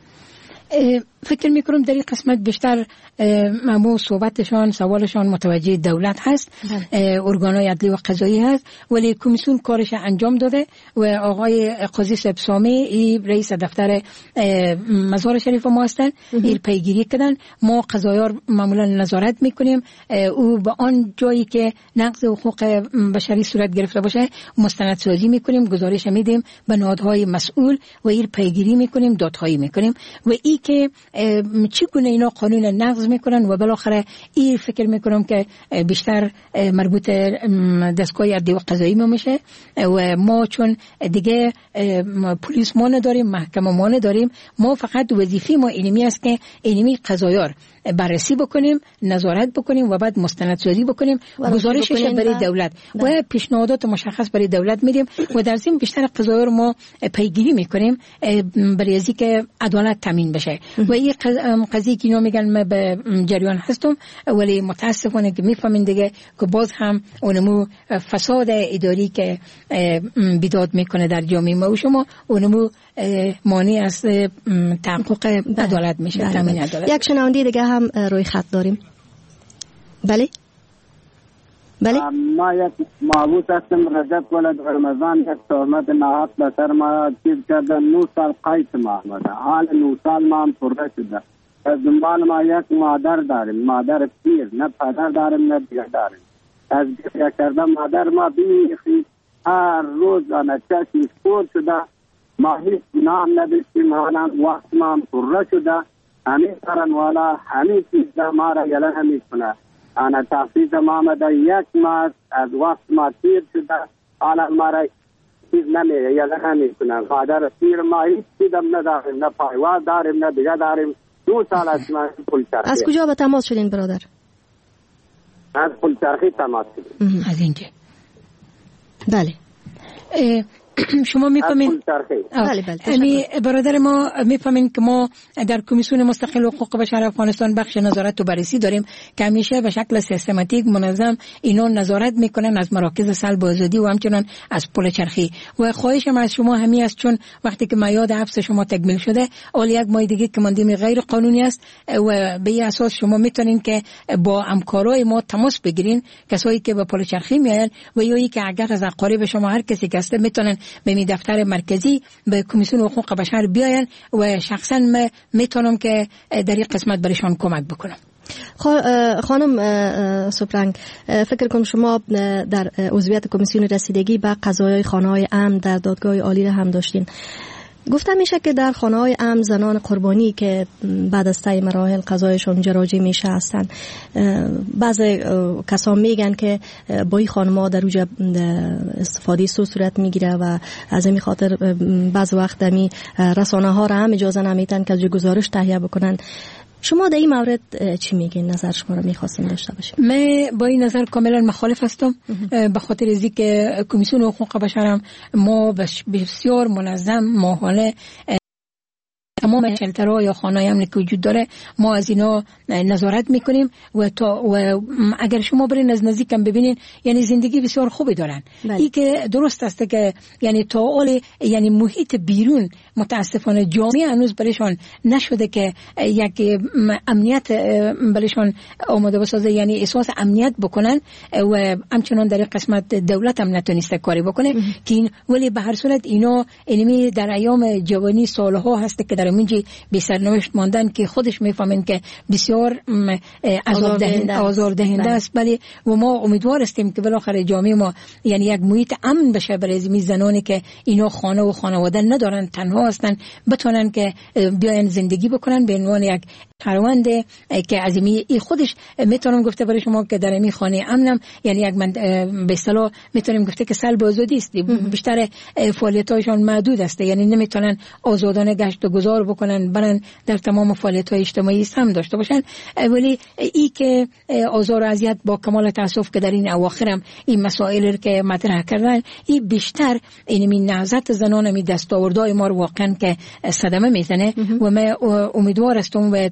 فکر میکنم در این قسمت بیشتر مامو صحبتشان سوالشان متوجه دولت هست، ارگانهای عدلی و قضایی هست، ولی کمیسیون کارش انجام داده و آقای قاضی صاحب سامی رئیس دفتر مزار شریف ما هستن، این پیگیری کردن. ما قضایار معمولا نظارت میکنیم، او به آن جایی که نقض حقوق بشری صورت گرفته باشه مستندسازی میکنیم، گزارش میدیم به نهادهای مسئول و این پیگیری میکنیم، دادخواهی میکنیم و این که چگونه اینا قانون نقض میکنن و بالاخره این فکر میکنم که بیشتر مربوط دستگاه عدلی و قضایی ما میشه و ما چون دیگه پلیس ما نداریم، محکمه ما نداریم، ما فقط وظیفه ما اینمی است که اینمی قضایار بررسی بکنیم، نظارت بکنیم و بعد مستندسازی بکنیم، گزارشش برای دولت و پیشنهادات مشخص برای دولت میدیم و در ضمن بیشتر قضایار ما پیگیری میکنیم برای از اینکه عدالت تامین بشه. و این قضیه که اینا میگن من به جریان هستم، ولی متاسفانه که میفهمین دیگه که باز هم اونمو فساد اداری که بیداد میکنه در جامعه ما و شما اونمو مانع از تحقق عدالت میشه، تامین عدالت. یک شنونده دیگه هم روی خط داریم. بله بله. ما یک معبود هستم، رجب ولد رمضان، یک تهمت نهاد به سر ما چیز کرده. 9 سال قید ما آمده، حال 9 سال ما هم پرده شده. از دنبال ما یک مادر داریم، مادر پیر، نه پدر داریم نه دیگه داریم. از گریه کرده مادر ما بیخی هر روز آنه چشم سپور شده، ما هیچ گناه نداشتیم، حالا وقت ما هم پرده شده. همین کارن والا همین چیز ما را یلنه میکنه. انا تحصیل ما آمده، یک ماه از وقت ما تیر شده، حالا ما را چیز نمیگه یلنه میکنه. مادر پیر ما هیچ چیزم نداریم، نه پایواز داریم نه دیگه داریم. 2 سال از ما پول چرخی. از کجا به تماس شدین برادر؟ از پول چرخی تماس شدیم. از اینجا. بله. شما میفهمین برادر ما میفهمین که ما در کمیسیون مستقل حقوق بشر افغانستان بخش نظارت و بررسی داریم که همیشه به شکل سیستماتیک منظم اینا نظارت میکنن از مراکز سلب آزادی و همچنان از پل چرخی. و خواهشم از شما همین است، چون وقتی که میعاد حبس شما تکمیل شده اول یک ماه دیگه که ماندیم غیر قانونی است و به این اساس شما میتونین که با همکارای ما تماس بگیرین، کسایی که به پل چرخی میاین و یا که اگر از اقارب شما هر کسی که هست میتونن به می دفتر مرکزی به کمیسیون حقوق بشر بیاین و شخصا میتونم که در این قسمت برایشان کمک بکنم. خانم سپرنگ، فکر کنم شما در عضویت کمیسیون رسیدگی به قضایای خانه‌های امن در دادگاه عالی را هم داشتین. گفته میشه که در خانه‌های امن زنان قربانی که بعد از طی مراحل قضایشون جراجی میشه هستن. بعضی کسان میگن که با این خانم‌ها در اوج استفاده سو صورت میگیره و از این خاطر بعض وقت می رسانه‌ها را هم اجازه نمیدن که گزارش تهیه بکنن. شما در این مورد چی میگین؟ نظر شما رو میخواستیم داشته باشیم. من با این نظر کاملا مخالف هستم، به خاطر اینکه که کمیسیون حقوق بشر ما بسیار منظم ماهانه تمام شلترها یا خانه‌های امنی که وجود داره ما از اینا نظارت میکنیم و اگر شما برین از نزدیکم ببینین یعنی زندگی بسیار خوبی دارن. این که درست است که یعنی تا اول یعنی محیط بیرون متاسفانه جامعه هنوز برایشان نشده که یک امنیت برایشان آماده بسازه، یعنی احساس امنیت بکنن و همچنان در قسمت دولت هم نتونسته کاری بکنه که این، ولی به هر صورت اینا علمی در ایام جوانی سالها هست که در منجی به سرنوشت ماندن که خودش میفهمن که بسیار آزاردهنده است. ولی و ما امیدوار هستیم که بالاخره جامعه ما یعنی یک محیط امن بشه برای زنانی که اینا خانه و خانواده ندارن، تنها هستن، بتونن که بیاین زندگی بکنن به عنوان یک کاروند که عظیمی. ای خودش میتونم گفته برای شما که در این خانه امنم یعنی یک من به اصطلاح میتونیم گفته که سلب آزادی است. بیشتر فعالیت‌هایشان محدود است، یعنی نمیتونن آزادانه گشت و گذار بکنن، برن در تمام فعالیت‌های اجتماعی هم داشته باشن. ولی ای که آزار و اذیت با کمال تاسف که در این اواخرم این مسائل که مطرح کردن، این بیشتر این نهضت زنان می دستاوردهای ما رو واقعا که صدمه میزنه و من امیدوار هستم و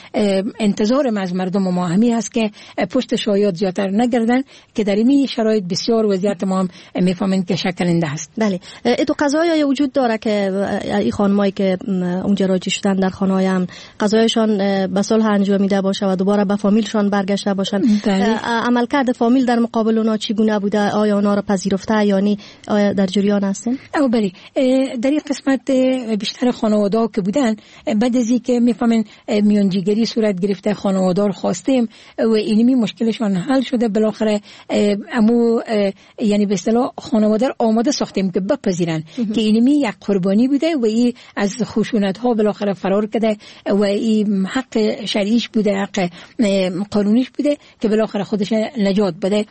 انتظارم از مردم ما همین است که پشت شایعات زیادتر نگردن که در این شرایط بسیار وضعیت ما هم میفهمن که شکننده است. بله، تو قضایی وجود داره که این خانمایی که اونجا راجع شدن در خانه‌های هم قضایشان به صلح انجامیده باشه و دوباره به فامیلشان برگشته باشن. عملکرد فامیل در مقابل اونا چگونه بوده؟ آیا اونا را پذیرفته یعنی آیا در جریان هستن؟ بله، در این قسمت بیشتر خانواده‌ها که بودن بعد از اینکه میفهمن میانجیگری صورت گرفته خانواده‌ها خواستیم و اینمی مشکلشان حل شده، بالاخره امو یعنی به اصطلاح خانواده آماده ساختیم که بپذیرن که اینمی یک قربانی بوده و این از خشونت‌ها بالاخره فرار کرده و این حق شرعیش بوده، حق قانونیش بوده که بالاخره خودش نجات بده.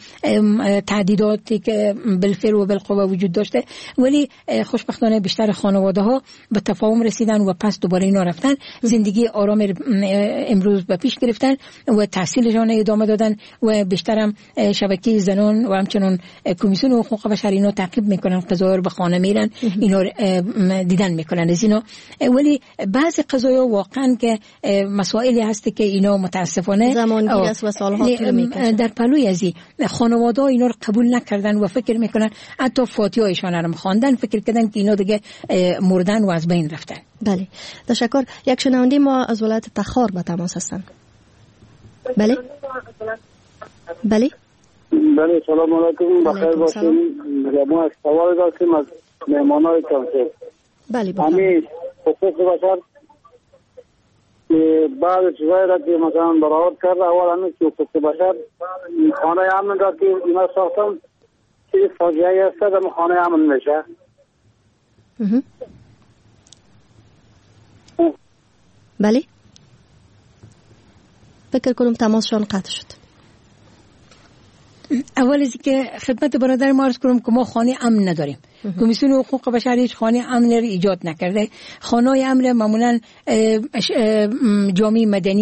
تعدیداتی که بالفعل و بالقوه وجود داشته، ولی خوشبختانه بیشتر خانواده‌ها به تفاهم رسیدن و پس دوباره اینا رفتن زندگی آرام امروز به پیش گرفتن و تحصیلشان ادامه دادن و بیشترم شبکه زنان و همچنان کمیسیون حقوق بشر اینا تعقیب میکنن، قضایا به خانه میرن، اینا دیدن میکنن از اینا. ولی بعضی قضایا واقعا که مسائلی هست که اینا متاسفانه زمانگیر است و سالها طول میکشه. در پلوی ازی خانواده اینا رو قبول نکردن و فکر میکنن حتی فاتحه‌ایشان رو خواندن، فکر کردن که اینا دیگه مردن و از بین رفتن. بله، تشکر. یک شنونده ما از ولایت تخار با تماس هستن. بله بله بله، سلام علیکم، بخیر باشین. ما از سوال داشتیم از مهمانای کنسل. بله همین حقوق بشر که بعد چیزایی را که مثلا برآورد کرد، اول همین که حقوق بشر خانه امن را که اینا ساختن که فاجعه است در خانه امن میشه. بله، فکر کنم تماسشان قطع شد. اول از که خدمت برادر ما عرض کنم که ما خانه امن نداریم. کمیسیون حقوق بشر هیچ خانه امن ایجاد نکرده. خانه‌های امن معمولا جامعه مدنی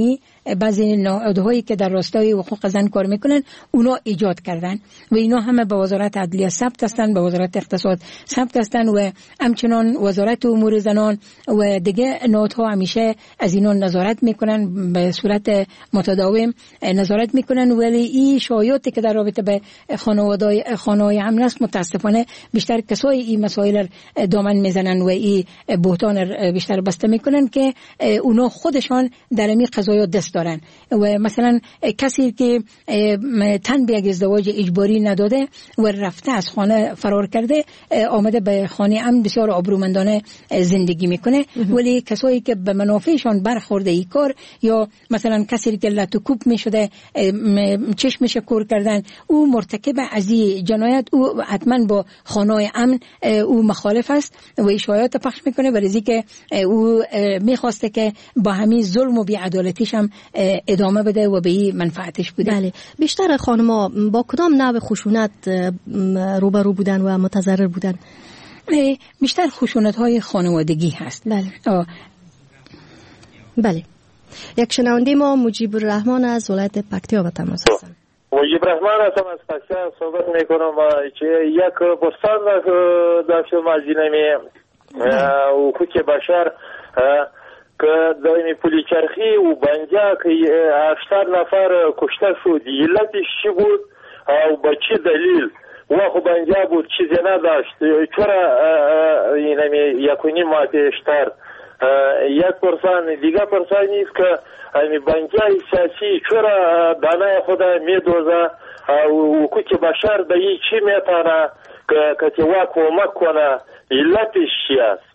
بعضی نهادهایی که در راستای حقوق زن کار میکنن اونا ایجاد کردن و اینا همه به وزارت عدلیه ثبت هستند، به وزارت اقتصاد ثبت هستند و همچنان وزارت امور زنان و دیگه نهادها همیشه از اینا نظارت میکنن، به صورت متداوم نظارت میکنن. ولی این شایعاتی که در رابطه به خانه‌های امن است متاسفانه بیشتر کسای این مسائل دامن میزنن و این بهتان بیشتر بسته میکنن که اونا خودشان در این قضایا دست دارن و مثلا کسی که تن به یک ازدواج اجباری نداده و رفته از خانه فرار کرده آمده به خانه امن بسیار آبرومندانه زندگی میکنه، ولی کسایی که به منافعشان برخورده این کار یا مثلا کسی که لطوکوب میشده چشمش کور کردن او مرتکب از این جنایت او حتما با خانه امن او مخالف است و اشاعات پخش میکنه برای که او میخواسته که با همین ظلم و بی‌عدالتیش هم ادامه بده و به این منفعتش بوده. بله. بیشتر خانم‌ها با کدام نوع خشونت روبرو بودن و متضرر بودن؟ بیشتر خشونت‌های خانوادگی هست. بله. بله. یک شنونده ما مجیب الرحمن از ولایت پکتیا با تماس هستند. مجیب الرحمن هستم از پکتیا صحبت میکنم و یک پرسان داشتم از اینمی حقوق بشر که دائمی پولیچرخی و بنجا که 80 نفر کشته شد، علتش چی بود و با چه دلیل؟ و خب بنجا بود چیزی نداشت، چرا اینمی یکونی ماتشتر؟ یک پرسان دیگه پرسان نیست که بنجای سیاسی چرا دانای خود میدوزه و حقوق بشر به این چی میتانه که تیوا کمک کنه؟ علتش چی است؟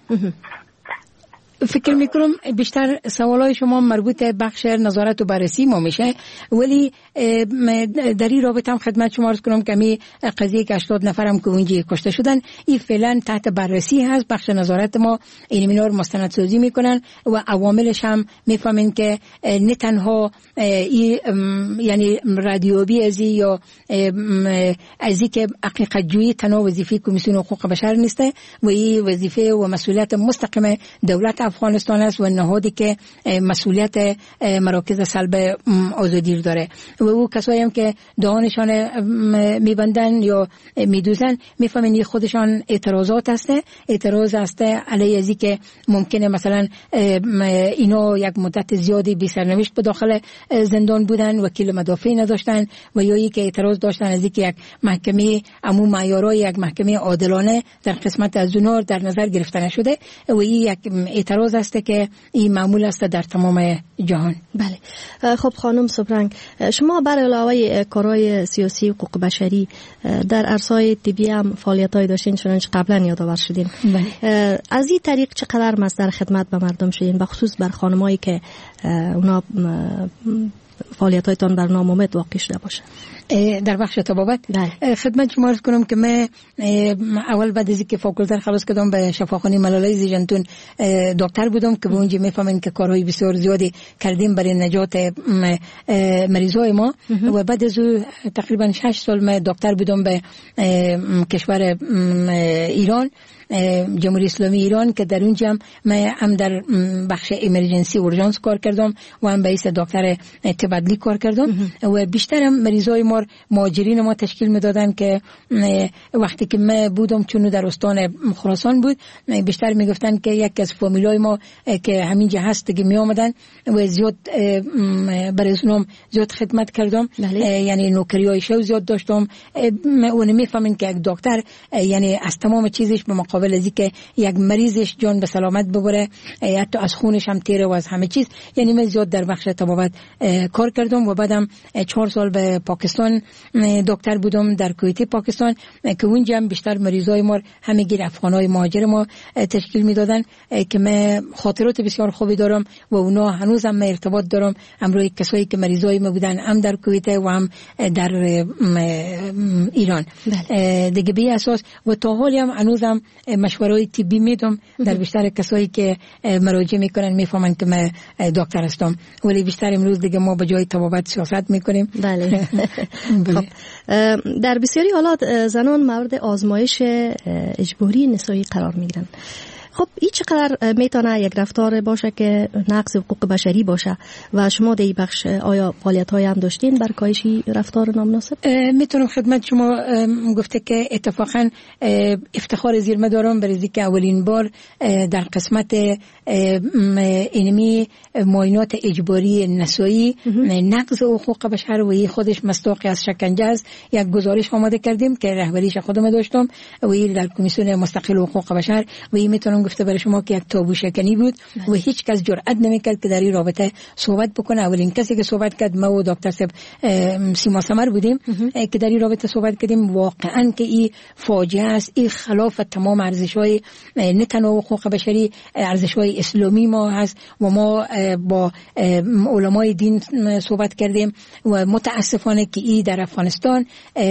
فکر میکنم بیشتر سوالای شما مربوط به بخش نظارت و بررسی ما میشه، ولی در این رابطه هم خدمت شما عرض کنم که می قضیه که 80 نفرم که اونجا کشته شدن این فعلا تحت بررسی هست. بخش نظارت ما این اینا رو مستندسازی میکنن و عواملش هم میفهمین که نه تنها یعنی رادیویی ازی یا ازی که حقیقت جویی تنها وظیفه کمیسیون حقوق بشر نیسته و این وظیفه و مسئولیت مستقیم دولت افغانستان است و نهادی که مسئولیت مراکز سلب آزادی داره و او کسایی هم که دهانشان میبندن یا میدوزن میفهمن خودشان اعتراضات هسته، اعتراض هسته علیه ازی که ممکنه مثلا اینا یک مدت زیادی بی سرنوشت به داخل زندان بودن، وکیل مدافع نداشتن و یا یک اعتراض داشتن ازی که یک محکمه عموم معیارای یک محکمه عادلانه در قسمت از اونها در نظر گرفته نشده و این یک اعتراض است که این معمول است در تمام جهان. بله. خب خانم سبرنگ، شما بر علاوه کارهای سیاسی و حقوق بشری در عرصه‌های طبی هم فعالیت‌های داشتین چنانچه قبلا یادآور شدین. بله. از این طریق چقدر مصدر خدمت به مردم شدین، بخصوص بر خانمایی که اونا فعالیت‌هایتان بر نامومد واقع شده باشه؟ در بخش طبابت خدمت شما عرض کنم که من اول بعد از اینکه فاکولته خلاص کردم به شفاخانه ملالای زیجنتون دکتر بودم که به اونجا میفهمن که کارهای بسیار زیادی کردیم برای نجات مریضای ما و بعد از تقریبا 6 سال من دکتر بودم به کشور ایران، جمهوری اسلامی ایران، که در اونجا هم در بخش امرجنسی اورژانس کار کردم و هم به حیث دکتر تبدیلی کار کردم و بیشترم مریضای ما مهاجرین ما تشکیل میدادن که وقتی که من بودم چون در استان خراسان بود بیشتر میگفتن که یک از فامیلای ما که همینجا هست که می آمدن و زیاد برای اونم زیاد خدمت کردم. یعنی نوکریای شو زیاد داشتم. اون میفهمن که یک دکتر یعنی از تمام چیزش به مقابل از اینکه یک مریضش جان به سلامت ببره حتی از خونش هم تیره و از همه چیز، یعنی من زیاد در بخش طبابت کار کردم و بعدم 4 سال به پاکستان دکتر بودم در کویت پاکستان که اونجا هم بیشتر مریضای ما همگی افغانای مهاجر ما تشکیل میدادن که من خاطرات بسیار خوبی دارم و اونا هنوزم من ارتباط دارم امروز کسایی که مریضای ما بودن هم در کویت و هم در ایران. دیگه به اساس و تا حالی هم هنوزم مشوره‌ای طبی میدم در بیشتر کسایی که مراجعه میکنن میفهمن که من دکتر هستم، ولی بیشتر امروز دیگه ما به جای طبابت سیاست میکنیم. بله. خب در بسیاری حالات زنان مورد آزمایش اجباری نسایی قرار میگیرن. خب این چقدر میتونه یک رفتار باشه که نقض حقوق بشری باشه و شما در این بخش آیا فعالیت‌های هم داشتین بر کاهش رفتار نامناسب؟ میتونم خدمت شما گفته که اتفاقا افتخار زیرمه دارم برای اینکه اولین بار در قسمت اینمی معاینات اجباری نسایی نقض حقوق بشر و خودش مصداقی از شکنجه است یک گزارش آماده کردیم که رهبریش خودم داشتم و در کمیسیون مستقل حقوق بشر و این میتونم گفته برای شما که یک تابو شکنی بود و هیچ کس جرئت نمیکرد که در این رابطه صحبت بکنه. اولین کسی که صحبت کرد ما و دکتر صاحب سیما سمر بودیم که در این رابطه صحبت کردیم. واقعا که این فاجعه است، این خلاف تمام ارزش‌های نه تنها حقوق بشری، ارزش‌های اسلامی ما هست و ما با علمای دین صحبت کردیم و متاسفانه که این در افغانستان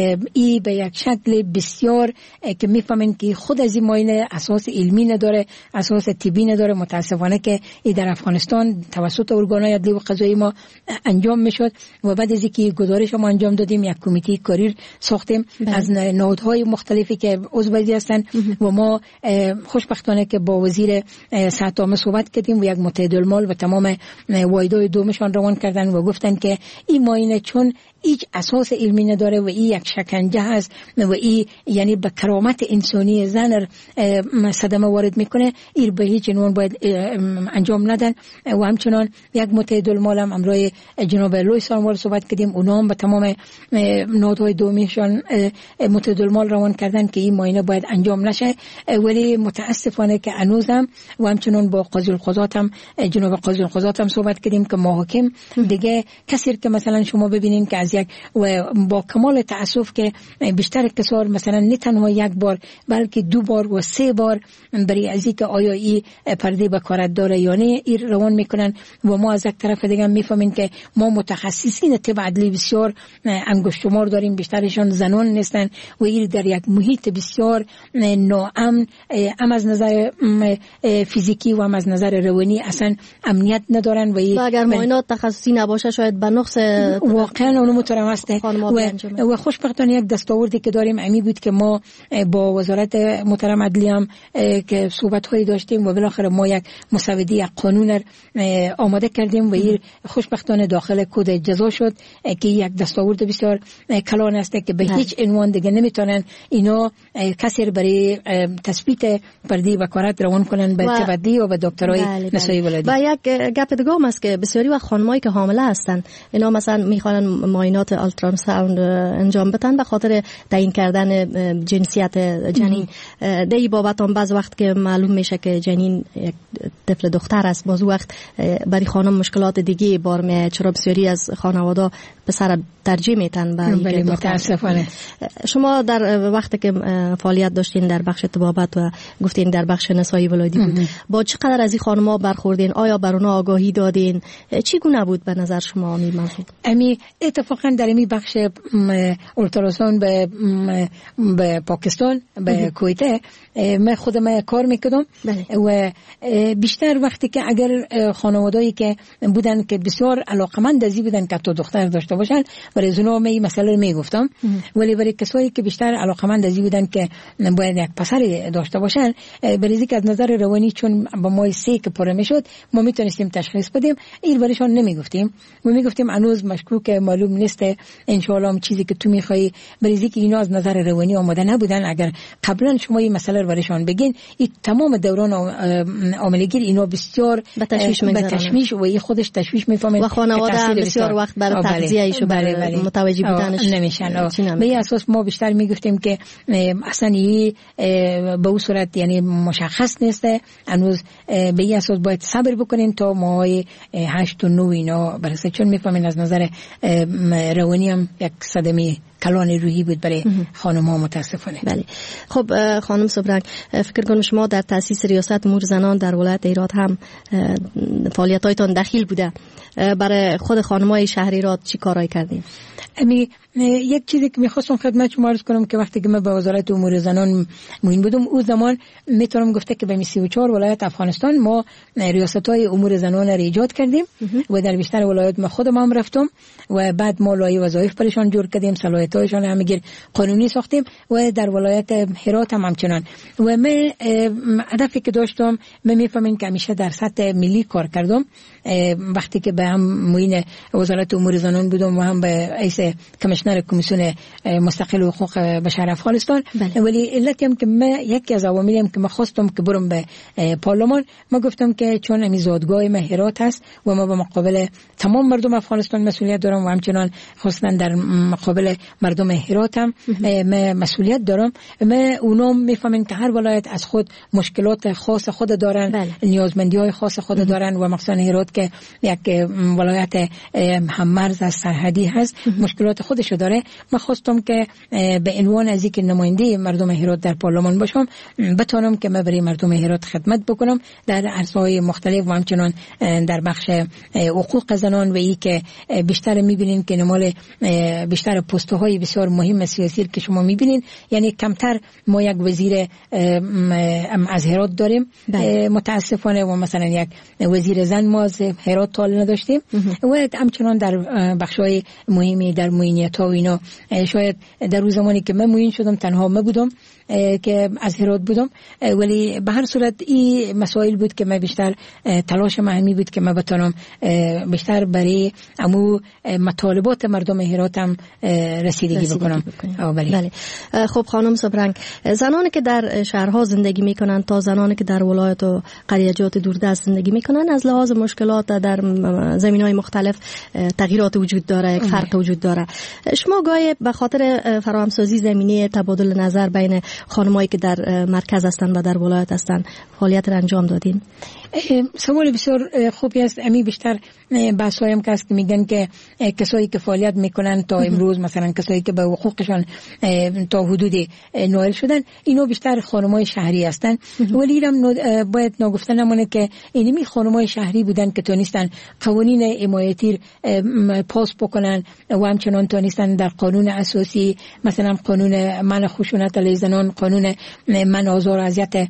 این به یک شکل بسیار که میفهمین که خود از این معاینه اساس علمی نداره، اساس طبی نداره. متاسفانه که این در افغانستان توسط ارگان‌های عدلی و قضایی ما انجام میشد و بعد از اینکه گزارش ما انجام دادیم یک کمیته کاری ساختیم از نهادهای مختلفی که عضو هستند و ما خوشبختانه که با وزیر صحت عامه صحبت کردیم و یک متعهدالمال و تمام وایدای دومشان روان کردن و گفتن که این معاینه چون هیچ اساس علمی نداره و این یک شکنجه هست و این یعنی به کرامت انسانی زن صدمه وارد میکنه، این به هیچ عنوان باید انجام ندن. و همچنان یک متعهدالمال هم امروز جناب لوی سانوار صحبت کردیم، اونا هم به تمام نهادهای دومیشان متعهدالمال روان کردن که این معاینه باید انجام نشه. ولی متاسفانه که هنوزم و همچنان با قاضی القضات هم جناب قاضی القضات هم صحبت کردیم که محاکم دیگه کسی که مثلا شما ببینین که از یک و با کمال تاسف که بیشتر کسار مثلا نه تنها یک بار بلکه 2 بار و 3 بار برای از اینکه آیا این پرده بکارت داره یا نه این روان میکنن و ما از یک طرف دیگه میفهمیم که ما متخصصین طب عدلی بسیار انگشت شمار داریم، بیشترشون زنان نیستن و این در یک محیط بسیار ناامن هم از نظر فیزیکی و هم از نظر روانی اصلا امنیت ندارن و اگر معاینات تخصصی نباشه شاید به نقص واقعا اونو مترمسته و خوشبختانه یک دستاوردی که داریم امی بود که ما با وزارت محترم عدلی هم که صحبت‌هایی داشتیم و بالاخره ما یک مسوده یک قانون آماده کردیم و این خوشبختانه داخل کد جزا شد که یک دستاورد بسیار کلان است که به هیچ عنوان دیگه نمیتونن اینا کسی برای تثبیت پرده بکارت روان کنن به تبدی و به دکترای نسایی ولادی. و یک گپ دیگه هم است که بسیاری و خانمایی که حامله هستن اینا مثلا میخوان معاینات آلتراساوند انجام بدن به خاطر تعیین کردن جنسیت جنین. در این بابت هم بعض وقت که معلوم میشه که جنین یک طفل دختر است، باز وقت برای خانم مشکلات دیگه بار میاد، چرا بسیاری از خانواده پسر ترجیح میتن برای متاسفانه. شما در وقتی که فعالیت داشتین در بخش طبابت و گفتین در بخش نسایی ولادی بود، با چقدر از این خانم‌ها برخوردین؟ آیا بر اونها آگاهی دادین؟ چی گونه بود به نظر شما امیر منصور؟ اتفاقا در این بخش اولتراساوند به پاکستان به کویت من خودم کار میکردم و بیشتر وقتی که اگر خانواده‌ای که بودن که بسیار علاقمند ازی بودن که تو دختر داشته باشن برای زنها می مسئله رو میگفتم، ولی برای کسایی که بیشتر علاقمند ازی بودن که باید یک پسر داشته باشن برای اینکه از نظر روانی چون با ما 3 که پره میشد ما میتونستیم تشخیص بدیم، این برایشان نمیگفتیم و میگفتیم هنوز مشکوک معلوم نیست ان شاء الله چیزی که تو میخوای، برای اینکه اینا از نظر روانی آماده نبودن. اگر قبلا شما این مسئله رو برایشان بگین این تمام دوران عاملگی اینا بسیار به تشویش و این خودش تشویش میفهمه و خانواده بسیار وقت برای تغذیه‌اش متوجه بودنش نمیشن. به این اساس ما بیشتر میگفتیم که اصلا این به اون صورت یعنی مشخص نیسته، هنوز به این اساس باید صبر بکنیم تا ماهای 8 و 9 اینا برسه، چون میفهمین از نظر روانی هم یک صدمه کلان روحی بود برای خانم‌ها متاسفانه. بله. خب خانم صبرنگ، فکر کنم شما در تأسیس ریاست امور زنان در ولایت هرات هم فعالیت‌هایتان دخیل بوده. برای خود خانمای شهریرات چی کارایی کردین؟ یک چیزی که میخواستم خدمت شما عرض کنم که وقتی که من به وزارت امور زنان معین بودم، او زمان میتونم گفته که به 34 ولایت افغانستان ما ریاست‌های امور زنان را ایجاد کردیم و در بیشتر ولایات من خودم هم رفتم و بعد ما لایحه وظایف برشان جور کردیم، صلاحیت‌هایشان همگیر قانونی ساختیم و در ولایت هرات هم همچنان. و من هدفی که داشتم، من میفهمم که همیشه در سطح ملی کار کردم. وقتی که به هم معین وزارت امور زنان بودم و هم به رئیس کمیشنر کمیسیون مستقل حقوق بشر افغانستان، ولی علتی هم که من یکی از عواملی هم که من خواستم که برم به پارلمان، من گفتم که چون امی زادگاه من هرات هست و ما به مقابل تمام مردم افغانستان مسئولیت دارم و همچنان خصوصا در مقابل مردم هرات هم من مسئولیت دارم. من اونم میفهمن که هر ولایت از خود مشکلات خاص خود دارن، نیازمندی‌های خاص خود دارن و مخصوصا هرات که یک ولایت هم مرز از سرحدی هست مشکلات خودشو داره. من خواستم که به عنوان از اینکه نماینده مردم هرات در پارلمان باشم، بتونم که من برای مردم هرات خدمت بکنم در عرصه‌های مختلف و همچنان در بخش حقوق زنان و ای که بیشتر می‌بینین که نمال بیشتر پست‌های بسیار مهم سیاسی که شما می‌بینین، یعنی کمتر ما یک وزیر از هرات داریم متاسفانه و مثلا یک وزیر زن ما از هرات تا نداشتیم و همچنان در بخش‌های مهمی در معینیت‌ها و اینا شاید در روز زمانی که من معین شدم تنها من بودم که از هرات بودم، ولی به هر صورت این مسائل بود که من بیشتر تلاش مهمی بود که من بتونم بیشتر برای امو مطالبات مردم هرات هم رسیدگی بکنم. بله. خب خانم صبرنگ، زنانی که در شهرها زندگی میکنن تا زنانی که در ولایت و قریجات دوردست زندگی میکنن از لحاظ مشکلات در زمینهای مختلف تغییرات وجود داره، یک فرق وجود داره. شما گاهی به خاطر فراهمسازی زمینه تبادل نظر بین خانمایی که در مرکز هستند و در ولایت هستند فعالیت را انجام دادین؟ سوال بسیار خوبی است. امی بیشتر بحث‌هایی هم که میگن که کسایی که فعالیت میکنن تا امروز، مثلا کسایی که به حقوقشان تا حدودی نائل شدن، اینو بیشتر خانم‌های شهری هستن. ولی هم باید نگفته نمونه که اینمی خانم‌های شهری بودن که تونستن قوانین حمایتی پاس بکنن و همچنان تونستن در قانون اساسی، مثلا قانون منع خشونت علیه زنان، قانون منع آزار و اذیت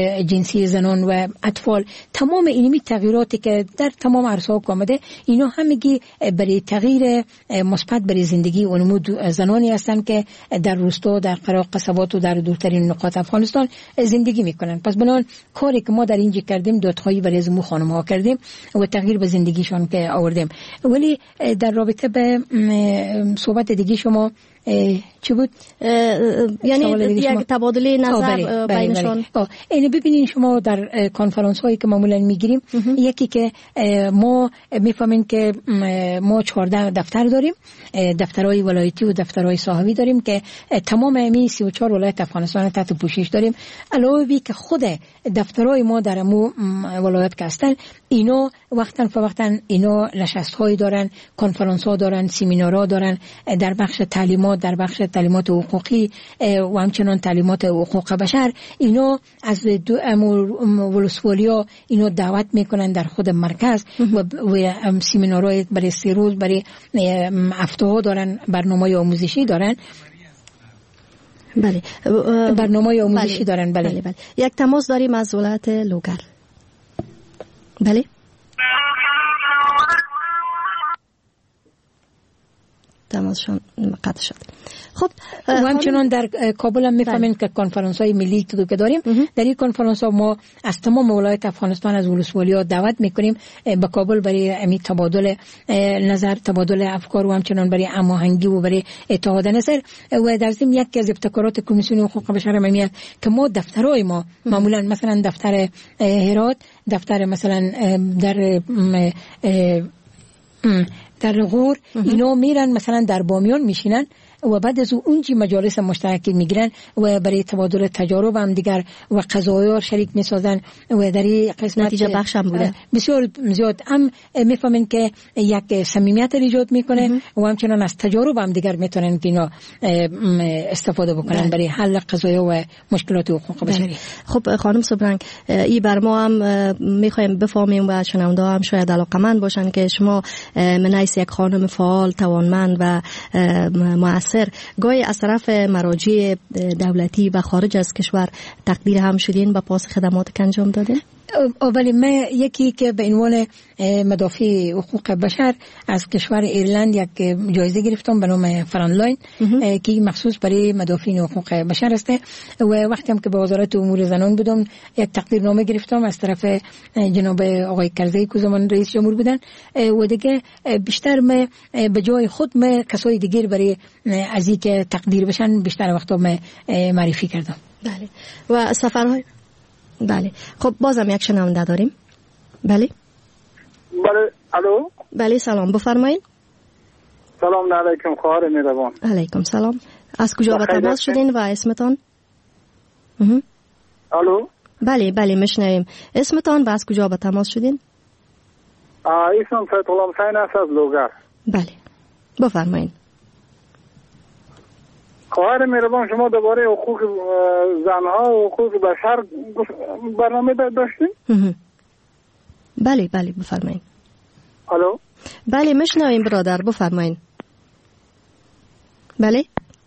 جنسی زنان و اطفال، تمام اینمی تغییراتی که در تمام عرصه‌ها آمده، اینا همگی برای تغییر مثبت برای زندگی و نمود زنانی هستند که در روستا، در قصبات و در دورترین نقاط افغانستان زندگی میکنن. پس بنابراین کاری که ما در اینجا کردیم دادخواهی برای زمو خانم‌ها کردیم و تغییر به زندگیشان که آوردیم. ولی در رابطه به صحبت دیگه شما چی بود؟ یعنی یک تبادله نظر بینشان. اینو ببینین شما در کنفرانس هایی که معمولا میگیریم، یکی که ما میفهمیم که ما 14 دفتر داریم، دفترهای ولایتی و دفترهای صاحبی داریم که تمام امی 34 ولایت افغانستان تحت پوشش داریم. علاوه بر که خود دفترهای ما در امو ولایت که هستن، اینا وقتاً فوقتاً اینا نشست هایی دارن، کنفرانس ها دارن، سمینارها دارن در بخش تعلیمات، در بخش تعلیمات حقوقی و همچنان تعلیمات حقوق بشر. اینا از ولسوالیا اینو دعوت میکنن در خود مرکز و سمینارهای برای 3 روز برای هفته‌ها دارن، برنامه آموزشی دارن. بله، برنامه آموزشی دارن. بله. یک تماس داریم از ولایت لوگر. بله. تماسشون قطع شد. خب و همچنان در کابل هم میفهمین که کنفرانس های ملی که داریم، در این کنفرانس ها ما از تمام ولایت افغانستان از ولسوالی‌ها دعوت میکنیم به کابل برای امی تبادل نظر، تبادل افکار و همچنان برای هماهنگی و برای اتحاد نظر. و در ضمن یکی از ابتکارات کمیسیون حقوق بشر میاد که ما دفترهای ما معمولا مثلا دفتر هرات، دفتر مثلا در غور، اینا میرن مثلا در بامیان میشینن و بعد از اون چی مجالس مشترک میگیرن و برای تبادل تجارب هم دیگر و قضایا شریک میسازن و در این قسمت نتیجه بخش هم بوده. بسیار زیاد هم میفهمن که یک صمیمیت ایجاد میکنه و همچنان از تجارب هم دیگر میتونن که اینا استفاده بکنن برای حل قضایا و مشکلات حقوق بشری. خب خانم سبرنگ، این بر ما هم میخوایم بفهمیم و شنونده هم شاید علاقمند باشن که شما من حیث یک خانم فعال، توانمند و مؤثر گاهی از طرف مراجع دولتی و خارج از کشور تقدیر هم شدین و پاس خدمات که انجام دادین؟ اولی من یکی که به عنوان مدافع حقوق بشر از کشور ایرلند یک جایزه گرفتم به نام فرانلاین که مخصوص برای مدافعین حقوق بشر است و وقتی هم که به وزارت امور زنان بودم یک تقدیرنامه گرفتم از طرف جناب آقای کرزی که زمان رئیس جمهور بودن و دیگه بیشتر من به جای خود من کسای دیگر برای از این که تقدیر بشن بیشتر وقتا من معرفی کردم. بله. و سفرهای بله. خب بازم یک شنونده داریم. بله. بله. الو. بله سلام، بفرمایید. سلام علیکم خواهر مهربان. علیکم سلام. از کجا به تماس شدین و اسمتان؟ الو. بله میشنویم. اسمتان و از کجا به تماس شدین؟ اسمم فتح الله حسین است از لوگر. بله. بفرمایید. خواهر مهربان، شما درباره حقوق زنها و حقوق بشر برنامه داشتین؟ بله بفرمایید. الو. بله میشنویم برادر، بفرمایید. بله.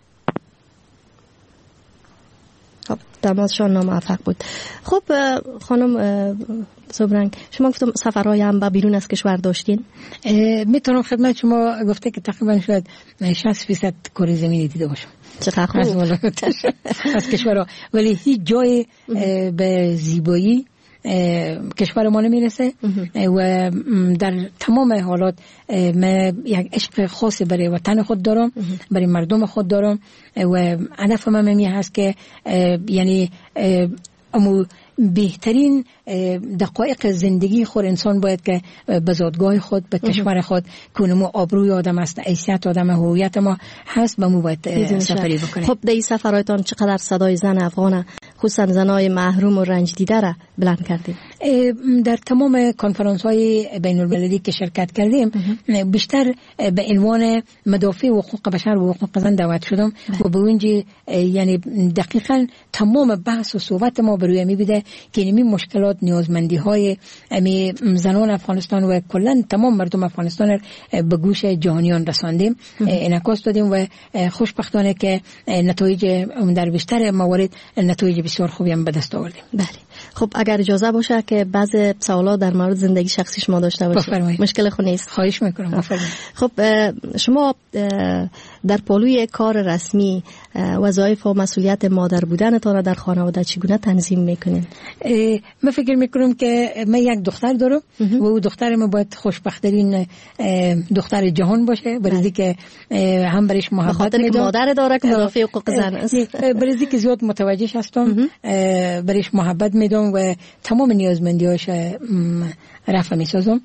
خب تماسشان ناموفق بود. خب خانم سبرنگ، شما گفتم سفرهای هم با بیرون از کشور داشتین؟ میتونم خدمت شما گفته که تقریبا شاید 60% کره زمینی دیده باشم. چقدر خوب. از کشورها، ولی هیچ جای به زیبایی کشور ما نمیرسه و در تمام حالات من یک عشق خاصی برای وطن خود دارم، برای مردم خود دارم و هدفم هم این هست که یعنی امو بهترین دقایق زندگی خود انسان باید که به زادگاه خود، به کشور خود کنمو آبروی آدم است، حیثیت آدم، هویت ما هست، به مو باید سفری بکنه. خب در این سفرهایتان چقدر صدای زن افغان، خصوصا زنای محروم و رنج دیده را بلند کردیم؟ در تمام کنفرانس های بین المللی که شرکت کردیم بیشتر به عنوان مدافع حقوق بشر و حقوق زن دعوت شدم و به اونجا یعنی دقیقاً تمام بحث و صحبت ما بروی میبیده که این مشکلات، نیازمندی های زنان افغانستان و کلا تمام مردم افغانستان به گوش جهانیان رساندیم، انعکاس دادیم و خوشبختانه که نتایج در بیشتر موارد نتایج بسیار خوبی هم به دست آوردیم. بله. خب اگر اجازه باشه که بعض سوالات در مورد زندگی شخصی شما داشته باشید. مشکل خود نیست. خواهش میکنم. بفرمایید. خب شما در پالوی کار رسمی وظایف و مسئولیت مادر بودنتان را در خانواده چگونه تنظیم میکنین؟ من فکر میکنم که من یک دختر دارم و او دختر من باید خوشبخت‌ترین دختر جهان باشه، برای که هم برایش محبت میدم. مادر داره که مدافع حقوق زن است. برای که زیاد متوجه هستم، برایش محبت میدم و تمام نیازمندیاش رفع میسازم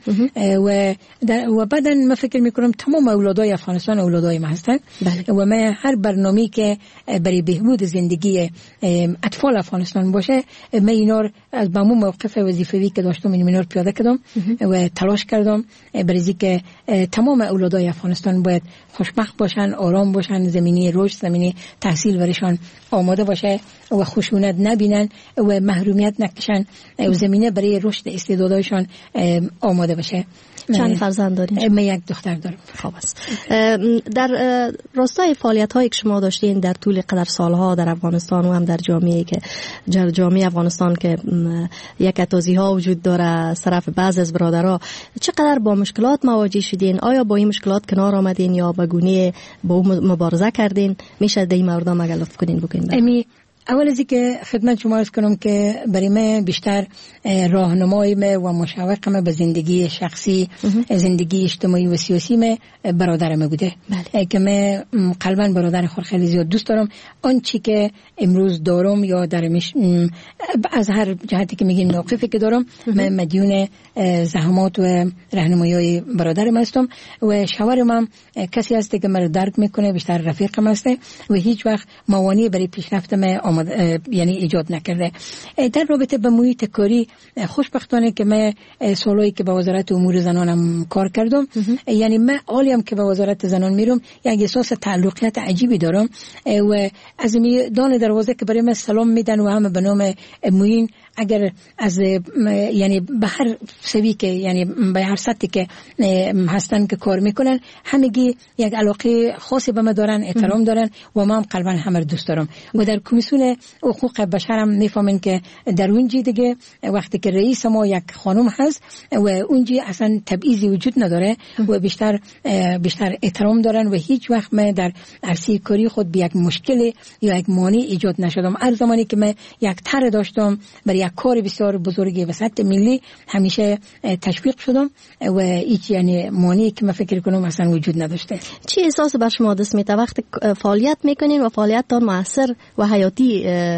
و بعدا من فکر میکنم تمام اولادای افغانستان اولادای ما هستند و من هر برنامه‌ای که برای بهبود زندگی اطفال افغانستان باشه من اینا از با موقف وظیفه‌ای که داشتم اینا رو پیاده کردم و تلاش کردم برای که تمام اولادای افغانستان باید خوشبخت باشن، آرام باشن، زمینی رشد، زمینی تحصیل برشان آماده باشه و خشونت نبینن و محرومیت نکشن و زمینه برای رشد استعدادایشان آماده باشه. چند فرزند دارین؟ من یک دختر دارم. خوب است. در راستای فعالیت‌هایی که شما داشتین در طول قدر سالها در افغانستان و هم در جامعه افغانستان که یک توضیحات وجود داره از طرف بعض از برادرها، چقدر با مشکلات مواجه شدین؟ آیا با این مشکلات کنار آمدین یا به گونه با مبارزه کردین؟ میشه در این مورد هم اگه لطف کنین بکنین؟ اول از اینکه خدمت شما عرض کنم که برای من بیشتر راهنمای و مشوق به زندگی شخصی، زندگی اجتماعی و سیاسی من برادرم بوده. که من قلبا برادر خود خیلی زیاد دوست دارم. آن چی که امروز دارم یا درمش از هر جهتی که میگیم موقفی که دارم، من مدیون زحمات و راهنمایی برادرم هستم و شوهرم هم کسی هست که مرا درک میکنه، بیشتر رفیقم هست و هیچ وقت موانعی برای پیشرفت من یعنی ایجاد نکرده. در رابطه با محیط کاری خوشبختانه که من سالایی که به وزارت امور زنانم کار کردم، یعنی من حالیم که به وزارت زنان میرم یک احساس تعلقیت عجیبی دارم و از میدان دروازه که برای من سلام میدن و همه به نام معین، اگر از یعنی به هر سوی که یعنی به هر سطحی که هستن که کار میکنن، همگی یک علاقه خاصی به من دارن، احترام دارن و من قلبا همه دوست دارم. و در کمیسیون حقوق بشر هم میفهمن که در اونجا دیگه وقتی که رئیس ما یک خانم هست و اونجا اصلا تبعیضی وجود نداره و بیشتر احترام دارن و هیچ وقت من در عرصه کاری خود به یک مشکل یا یک مانع ایجاد نشدم. هر زمانی که من یک طرح داشتم برای یک کار بسیار بزرگی و سطح ملی، همیشه تشویق شدم و هیچ یعنی مانعی که من فکر کنم اصلا وجود نداشته. چی احساس بر شما دست میده وقتی فعالیت میکنین و فعالیتتان موثر و حیاتی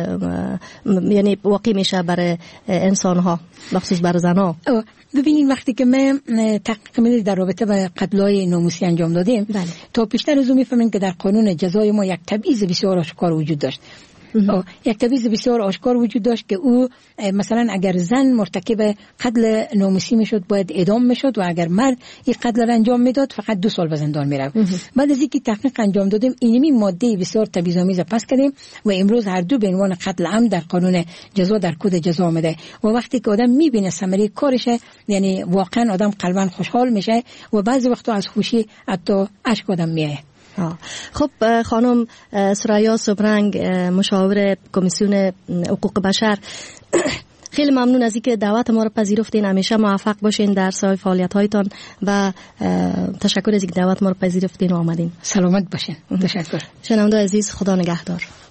یعنی واقع میشه برای انسان ها، بخصوص برای زنها؟ ببینید وقتی که من تحقیق در رابطه با قتل‌های ناموسی انجام دادیم، تا پیشتر از اون میفهمیم که در قانون جزای ما یک تبعیض بسیار آشکار وجود داشت. یک تبعیض بسیار آشکار وجود داشت که او مثلا اگر زن مرتکب قتل ناموسی میشد باید اعدام میشد و اگر مرد این قتل را انجام میداد فقط 2 سال به زندان میرفت. بعد از اینکه تحقیق انجام دادیم اینمی ماده بسیار تبعیض‌آمیز پس کردیم و امروز هر دو به عنوان قتل عمد در قانون جزا در کد جزا آمده و وقتی که آدم میبینه ثمره کارشه، یعنی واقعا آدم قلبا خوشحال میشه و بعضی وقتا از خوشی حتی اشک آدم میاد. خب خانم سریا سبرنگ، مشاور کمیسیون حقوق بشر، خیلی ممنون از اینکه دعوت ما رو پذیرفتین. همیشه موفق باشین در سایر فعالیت‌هایتان و تشکر از اینکه دعوت ما رو پذیرفتین و آمدین. سلامت باشین. تشکر. شنونده عزیز، خدا نگهدار.